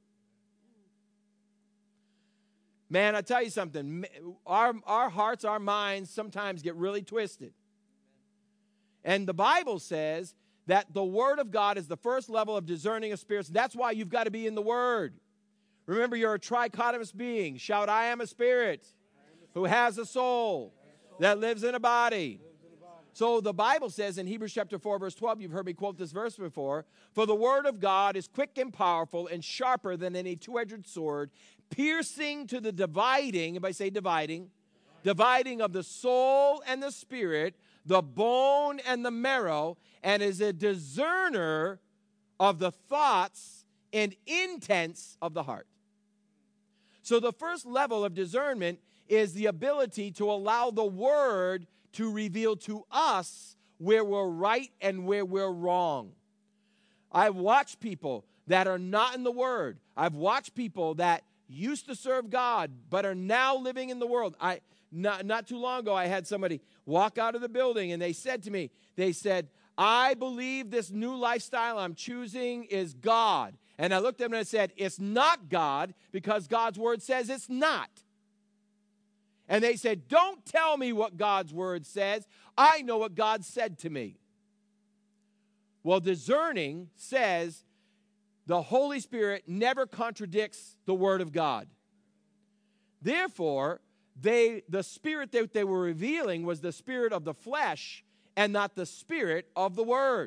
Man, I tell you something, our hearts, our minds sometimes get really twisted. And the Bible says that the Word of God is the first level of discerning of spirits. That's why you've got to be in the Word. Remember, you're a trichotomous being. Shout, I am a spirit who has a soul that lives in a body. So the Bible says in Hebrews chapter 4, verse 12, you've heard me quote this verse before, for the Word of God is quick and powerful and sharper than any two-edged sword, piercing to the dividing, everybody say dividing of the soul and the spirit, the bone and the marrow, and is a discerner of the thoughts and intents of the heart. So the first level of discernment is the ability to allow the Word to reveal to us where we're right and where we're wrong. I've watched people that are not in the Word. I've watched people that used to serve God but are now living in the world. Not too long ago, I had somebody walk out of the building, and they said to me, I believe this new lifestyle I'm choosing is God. And I looked at them and I said, it's not God, because God's word says it's not. And they said, don't tell me what God's word says. I know what God said to me. Well, discerning says the Holy Spirit never contradicts the word of God. Therefore, the spirit that they were revealing was the spirit of the flesh and not the spirit of the word.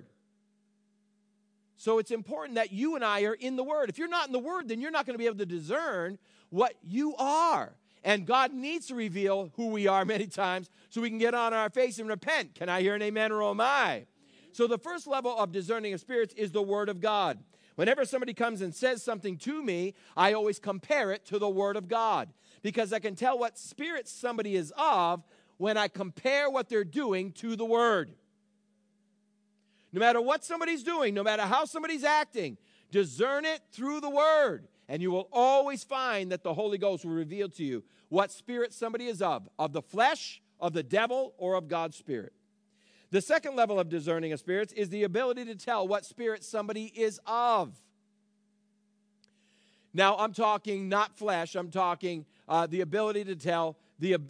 So it's important that you and I are in the word. If you're not in the word, then you're not going to be able to discern what you are. And God needs to reveal who we are many times so we can get on our face and repent. Can I hear an amen or oh my? So the first level of discerning of spirits is the word of God. Whenever somebody comes and says something to me, I always compare it to the word of God, because I can tell what spirit somebody is of when I compare what they're doing to the word. No matter what somebody's doing, no matter how somebody's acting, discern it through the word, and you will always find that the Holy Ghost will reveal to you what spirit somebody is of the flesh, of the devil, or of God's spirit. The second level of discerning of spirits is the ability to tell what spirit somebody is of. Now, I'm talking not flesh. I'm talking the ability to tell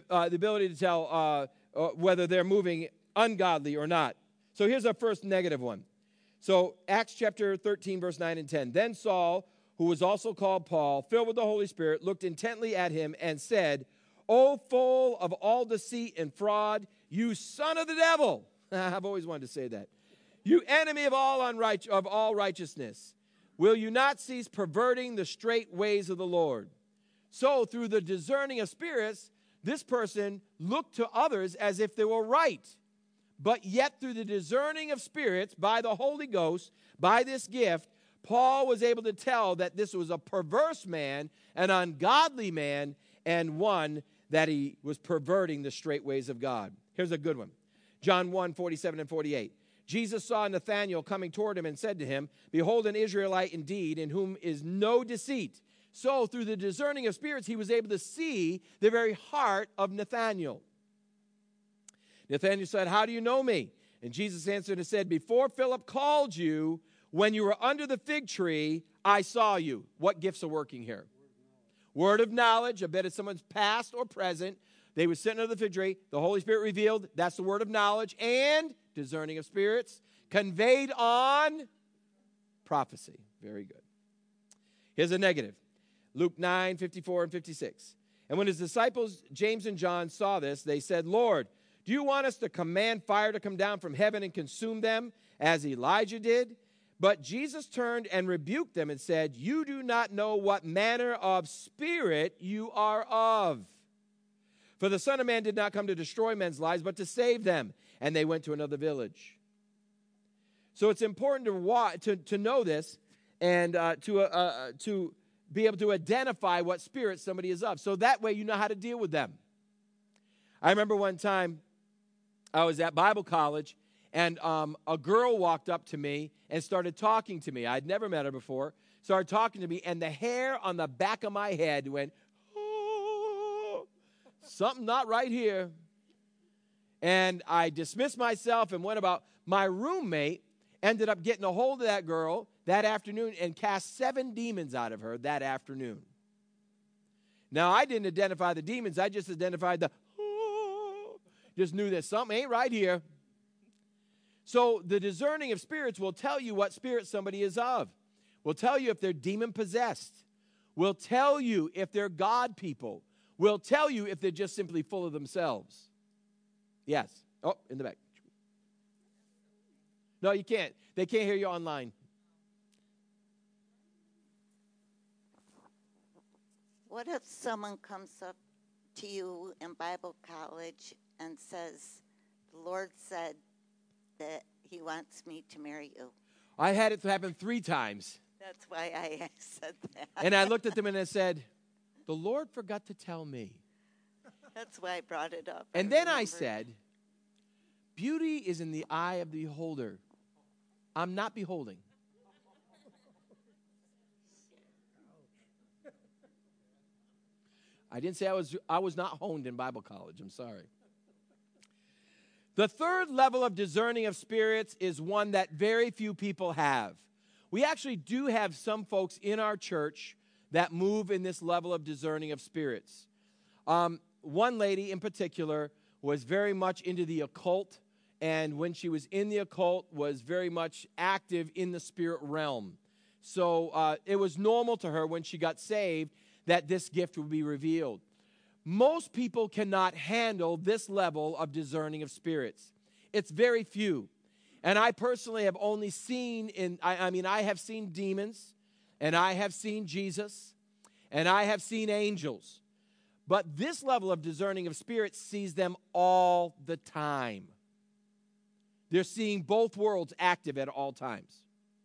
whether they're moving ungodly or not. So here's our first negative one. So Acts chapter 13, verse 9 and 10. Then Saul, who was also called Paul, filled with the Holy Spirit, looked intently at him and said, O full of all deceit and fraud, you son of the devil. I've always wanted to say that. You enemy of all righteousness. Will you not cease perverting the straight ways of the Lord? So through the discerning of spirits, this person looked to others as if they were right. But yet through the discerning of spirits, by the Holy Ghost, by this gift, Paul was able to tell that this was a perverse man, an ungodly man, and one that he was perverting the straight ways of God. Here's a good one. John 1, 47 and 48. Jesus saw Nathanael coming toward him and said to him, Behold, an Israelite indeed, in whom is no deceit. So through the discerning of spirits, he was able to see the very heart of Nathanael. Nathanael said, How do you know me? And Jesus answered and said, Before Philip called you, when you were under the fig tree, I saw you. What gifts are working here? Word of knowledge. I bet it's someone's past or present. They were sitting under the fig tree. The Holy Spirit revealed. That's the word of knowledge. And discerning of spirits. Conveyed on prophecy. Very good. Here's a negative. Luke 9, 54 and 56. And when his disciples, James and John, saw this, they said, Lord, do you want us to command fire to come down from heaven and consume them, as Elijah did? But Jesus turned and rebuked them and said, You do not know what manner of spirit you are of. For the Son of Man did not come to destroy men's lives, but to save them. And they went to another village. So it's important to know this and to be able to identify what spirit somebody is of. So that way you know how to deal with them. I remember one time I was at Bible college, and a girl walked up to me and started talking to me. I'd never met her before. Started talking to me, and the hair on the back of my head went, oh, something not right here. And I dismissed myself and went about. My roommate ended up getting a hold of that girl that afternoon and cast 7 demons out of her that afternoon. Now, I didn't identify the demons. I just identified just knew that something ain't right here. So the discerning of spirits will tell you what spirit somebody is of. Will tell you if they're demon-possessed. Will tell you if they're God people. Will tell you if they're just simply full of themselves. Yes. Oh, in the back. No, you can't. They can't hear you online. What if someone comes up to you in Bible college and says, the Lord said that he wants me to marry you? I had it happen 3 times. That's why I said that. And I looked at them and I said, the Lord forgot to tell me. That's why I brought it up. And then I said, beauty is in the eye of the beholder. I'm not beholding. I didn't say I was not honed in Bible college. I'm sorry. The third level of discerning of spirits is one that very few people have. We actually do have some folks in our church that move in this level of discerning of spirits. One lady in particular was very much into the occult, and when she was in the occult, was very much active in the spirit realm. So it was normal to her when she got saved that this gift would be revealed. Most people cannot handle this level of discerning of spirits. It's very few. And I personally have only seen I have seen demons, and I have seen Jesus, and I have seen angels. But this level of discerning of spirits sees them all the time. They're seeing both worlds active at all times.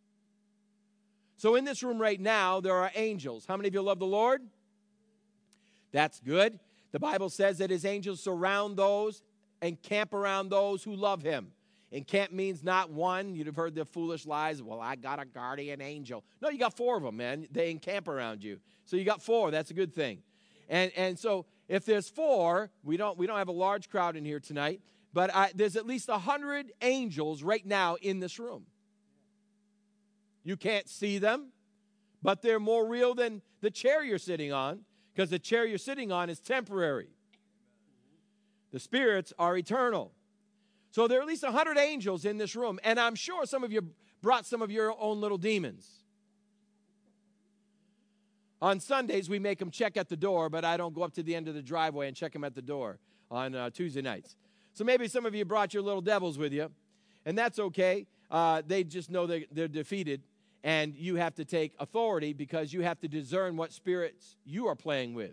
So in this room right now, there are angels. How many of you love the Lord? That's good. The Bible says that his angels surround those and camp around those who love him. And camp means not one. You'd have heard the foolish lies. Well, I got a guardian angel. No, you got 4 of them, man. They encamp around you. So you got 4. That's a good thing. And so if there's 4, we don't have a large crowd in here tonight, but there's at least 100 angels right now in this room. You can't see them, but they're more real than the chair you're sitting on, because the chair you're sitting on is temporary. The spirits are eternal. So there are at least 100 angels in this room, and I'm sure some of you brought some of your own little demons. On Sundays, we make them check at the door, but I don't go up to the end of the driveway and check them at the door on Tuesday nights. So maybe some of you brought your little devils with you, and that's okay. They just know they're defeated, and you have to take authority because you have to discern what spirits you are playing with.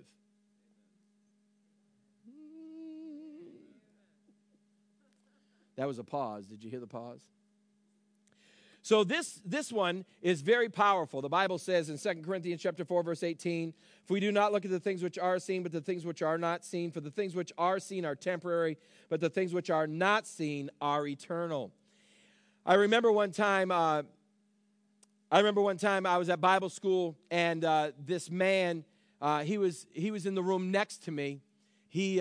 That was a pause. Did you hear the pause? So this one is very powerful. The Bible says in 2 Corinthians chapter 4, verse 18, "For we do not look at the things which are seen, but the things which are not seen. For the things which are seen are temporary, but the things which are not seen are eternal." I remember one time I was at Bible school, and this man, he was in the room next to me. He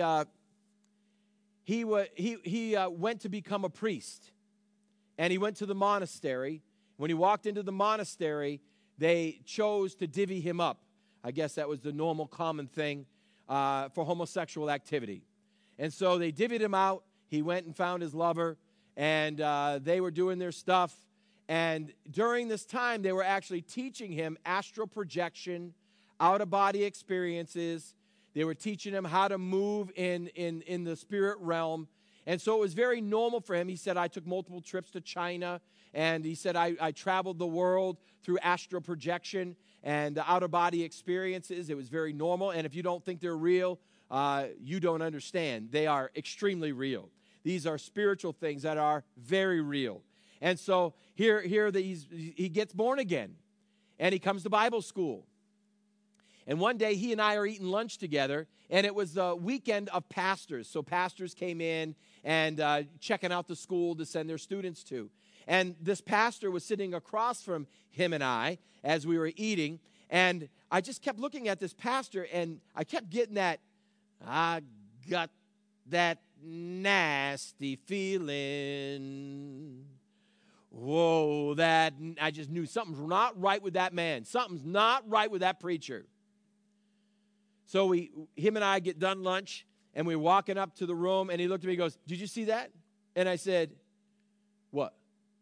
went to become a priest, and he went to the monastery. When he walked into the monastery, they chose to divvy him up. I guess that was the normal common thing for homosexual activity. And so they divvied him out. He went and found his lover, and they were doing their stuff. And during this time, they were actually teaching him astral projection, out-of-body experiences. They were teaching him how to move in the spirit realm. And so it was very normal for him. He said, I took multiple trips to China, and he said, I traveled the world through astral projection and out-of-body experiences. It was very normal, and if you don't think they're real, you don't understand. They are extremely real. These are spiritual things that are very real. And so here he gets born again, and he comes to Bible school. And one day, he and I are eating lunch together, and it was the weekend of pastors. So pastors came in and checking out the school to send their students to. And this pastor was sitting across from him and I as we were eating, and I just kept looking at this pastor, and I kept getting that, I got that nasty feeling. Whoa, I just knew something's not right with that man. Something's not right with that preacher. So him and I get done lunch, and we're walking up to the room, and he looked at me and goes, "Did you see that?" And I said, "What?"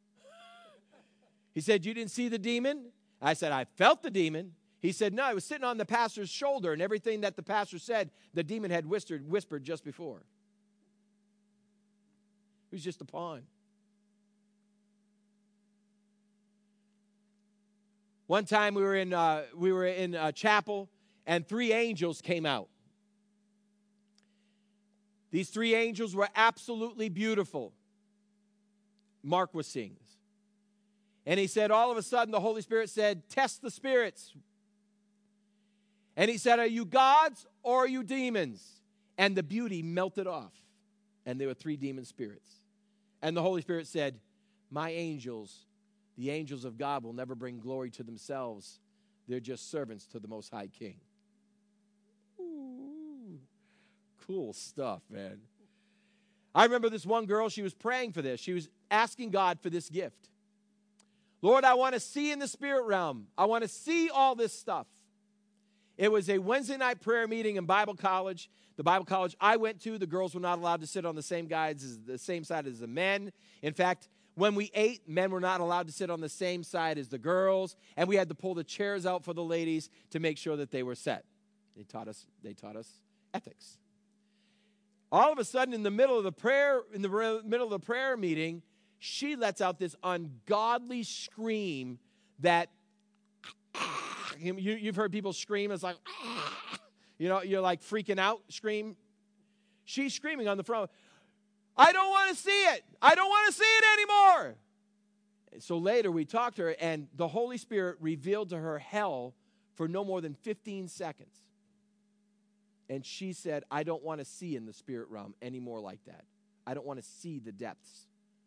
He said, "You didn't see the demon?" I said, "I felt the demon." He said, "No, I was sitting on the pastor's shoulder, and everything that the pastor said, the demon had whispered just before." He was just a pawn. One time we were in a chapel, and 3 angels came out. These 3 angels were absolutely beautiful. Mark was seeing this. And he said, all of a sudden, the Holy Spirit said, "Test the spirits." And he said, "Are you gods or are you demons?" And the beauty melted off. And there were 3 demon spirits. And the Holy Spirit said, "My angels, the angels of God, will never bring glory to themselves. They're just servants to the Most High King." Ooh. cool stuff, man. I remember this one girl, she was praying for this. She was asking God for this gift. Lord, I want to see in the spirit realm. I want to see all this stuff. It was a Wednesday night prayer meeting in Bible college. The Bible college I went to, the girls were not allowed to sit on the same side as the men. In fact, when we ate, men were not allowed to sit on the same side as the girls, and we had to pull the chairs out for the ladies to make sure that they were set. They taught us ethics. All of a sudden, in the middle of the prayer meeting, she lets out this ungodly scream that you've heard people scream. It's like, you're like freaking out, scream. She's screaming on the front. I don't want to see it. I don't want to see it anymore. And so later we talked to her, and the Holy Spirit revealed to her hell for no more than 15 seconds. And she said, I don't want to see in the spirit realm anymore like that. I don't want to see the depths.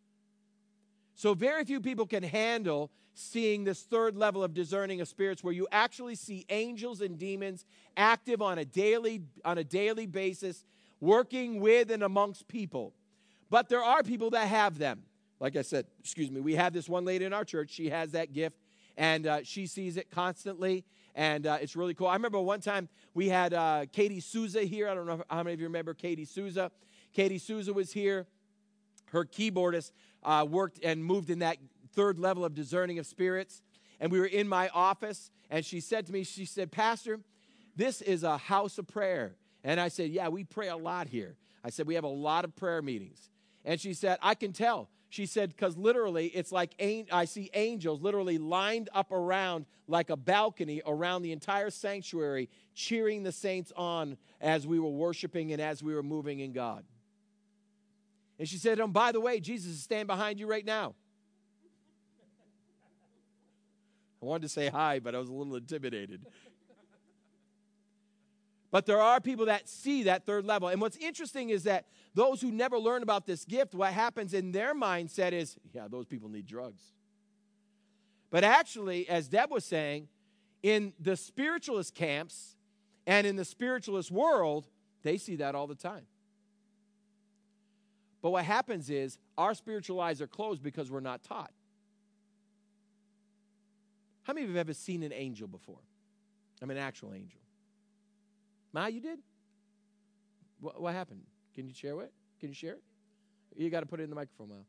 So very few people can handle seeing this third level of discerning of spirits, where you actually see angels and demons active on a daily basis, working with and amongst people. But there are people that have them. Like I said, we have this one lady in our church. She has that gift, and she sees it constantly, and it's really cool. I remember one time we had Katie Souza here. I don't know how many of you remember Katie Souza. Katie Souza was here. Her keyboardist worked and moved in that third level of discerning of spirits. And we were in my office, and she said to me, Pastor, this is a house of prayer. And I said, yeah, we pray a lot here. I said, we have a lot of prayer meetings. And she said, I can tell. She said, because literally, it's like I see angels literally lined up around like a balcony around the entire sanctuary, cheering the saints on as we were worshiping and as we were moving in God. And she said, by the way, Jesus is standing behind you right now. I wanted to say hi, but I was a little intimidated. But there are people that see that third level. And what's interesting is that those who never learn about this gift, what happens in their mindset is, yeah, those people need drugs. But actually, as Deb was saying, in the spiritualist camps and in the spiritualist world, they see that all the time. But what happens is our spiritual eyes are closed because we're not taught. How many of you have ever seen an angel before? I mean, an actual angel. Ma, you did? What happened? Can you share it? Can you share it? You got to put it in the microphone, Ma.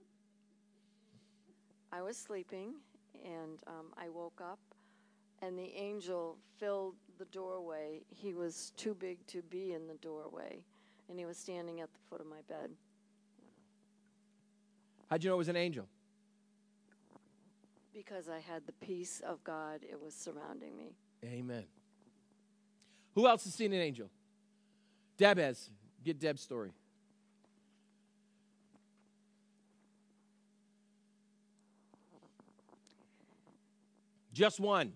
I was sleeping, and I woke up, and the angel filled the doorway. He was too big to be in the doorway, and he was standing at the foot of my bed. How'd you know it was an angel? Because I had the peace of God. It was surrounding me. Amen. Who else has seen an angel? Deb has. Get Deb's story. Just one.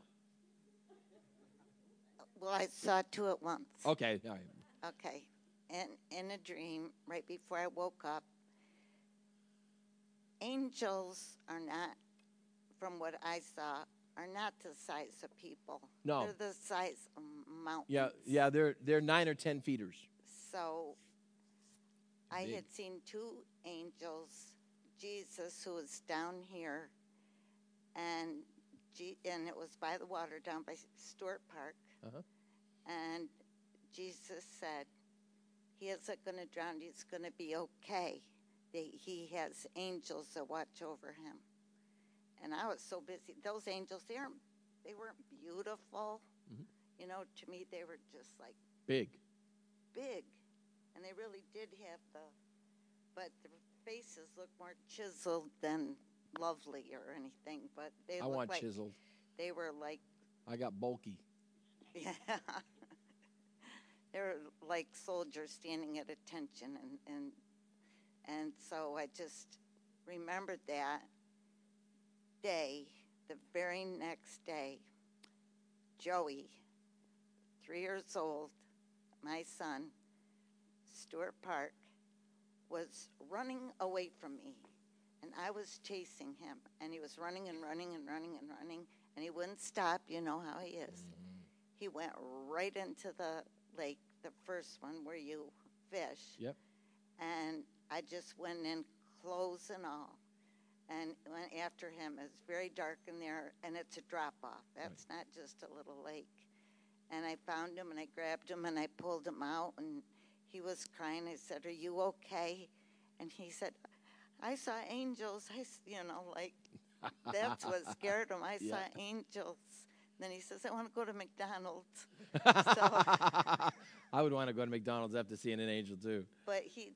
Well, I saw two at once. Okay, all right. Okay. And in a dream, right before I woke up, angels are not, from what I saw, are not the size of people. No. They're the size of mountains. Yeah, they're 9 or 10 feeters. So I Big. had seen two angels, Jesus, who was down here, and it was by the water down by Stewart Park. Uh-huh. And Jesus said, he isn't going to drown, he's going to be okay. He has angels that watch over him. And I was so busy. Those angels, they weren't beautiful. Mm-hmm. You know, to me, they were just like Big. And they really did have but the faces looked more chiseled than lovely or anything. But they I looked want like chiseled. they were like, I got bulky. yeah. They were like soldiers standing at attention. And so I just remembered that day, the very next day, Joey, 3 years old, my son, Stewart Park, was running away from me. And I was chasing him. And he was running and running and running and running. And he wouldn't stop. You know how he is. Mm-hmm. He went right into the lake the first one where you fish. Yep. And I just went in, clothes and all, and went after him. It's very dark in there, and it's a drop-off. That's not just a little lake. And I found him, and I grabbed him, and I pulled him out, and he was crying. I said, "Are you okay?" And he said, "I saw angels." Like that's what scared him. I saw angels. And then he says, "I want to go to McDonald's." So, I would want to go to McDonald's after seeing an angel too. but he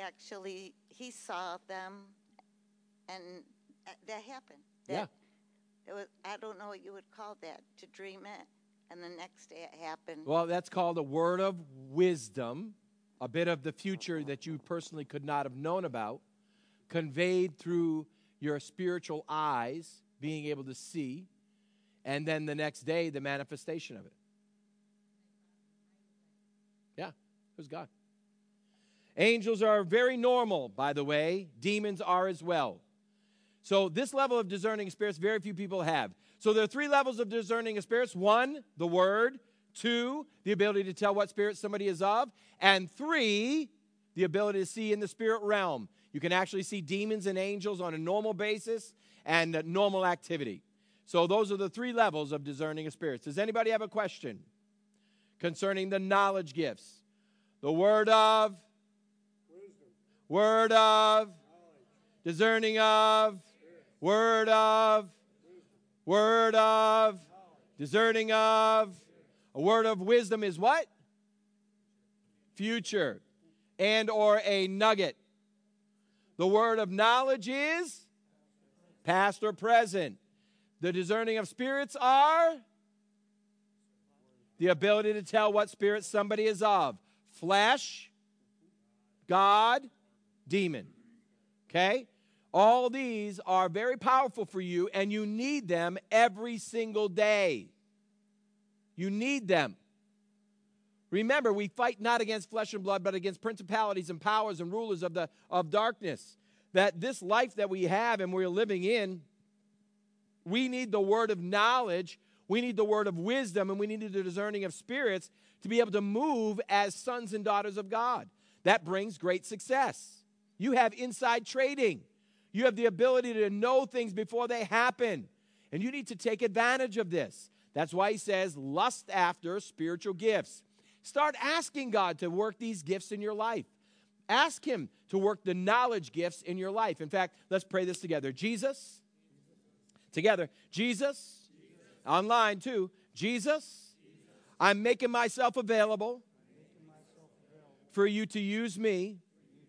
saw them, and that happened. It was, I don't know what you would call that, to dream it, and the next day it happened. Well, that's called a word of wisdom, a bit of the future that you personally could not have known about, conveyed through your spiritual eyes, being able to see, and then the next day, the manifestation of it. Yeah, it was God. Angels are very normal, by the way. Demons are as well. So this level of discerning spirits, very few people have. So there are 3 levels of discerning of spirits. 1, the word. 2, the ability to tell what spirit somebody is of. And 3, the ability to see in the spirit realm. You can actually see demons and angels on a normal basis and normal activity. So those are the 3 levels of discerning of spirits. Does anybody have a question concerning the knowledge gifts? The word of, wisdom. Word of, knowledge. Discerning of, word of, wisdom. Word of, knowledge. Discerning of. A word of wisdom is what? Future. And or a nugget. The word of knowledge is past or present. The discerning of spirits are the ability to tell what spirit somebody is of. Flesh, God, demon. Okay? All these are very powerful for you, and you need them every single day. You need them. Remember, we fight not against flesh and blood, but against principalities and powers and rulers of darkness. That this life that we have and we're living in, we need the word of knowledge, we need the word of wisdom, and we need the discerning of spirits to be able to move as sons and daughters of God. That brings great success. You have inside trading. You have the ability to know things before they happen. And you need to take advantage of this. That's why he says, lust after spiritual gifts. Start asking God to work these gifts in your life. Ask him to work the knowledge gifts in your life. In fact, let's pray this together. Jesus. Together. Jesus. Online too. Jesus. I'm making myself available for you to use me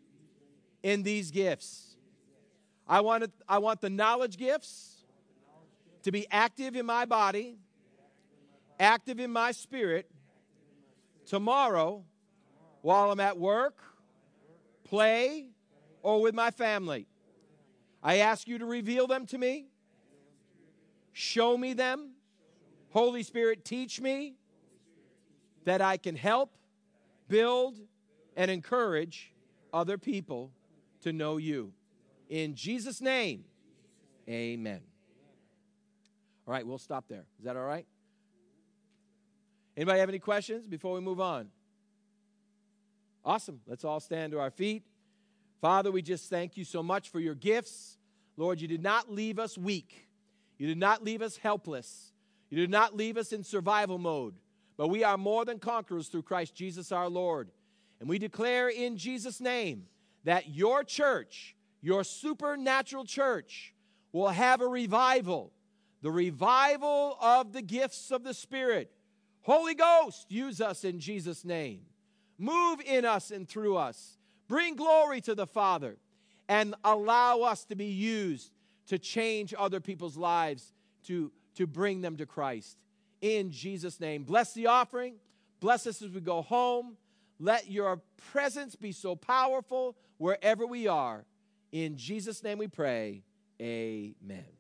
in these gifts. I want the knowledge gifts to be active in my body, active in my spirit, tomorrow while I'm at work, play, or with my family. I ask you to reveal them to me. Show me them. Holy Spirit, teach me that I can help, build, and encourage other people to know you. In Jesus' name, amen. All right, we'll stop there. Is that all right? Anybody have any questions before we move on? Awesome. Let's all stand to our feet. Father, we just thank you so much for your gifts. Lord, you did not leave us weak. You did not leave us helpless. You did not leave us in survival mode. But we are more than conquerors through Christ Jesus our Lord. And we declare in Jesus' name that your church, your supernatural church, will have a revival. The revival of the gifts of the Spirit. Holy Ghost, use us in Jesus' name. Move in us and through us. Bring glory to the Father. And allow us to be used to change other people's lives, to bring them to Christ. In Jesus' name. Bless the offering. Bless us as we go home. Let your presence be so powerful wherever we are. In Jesus' name we pray. Amen.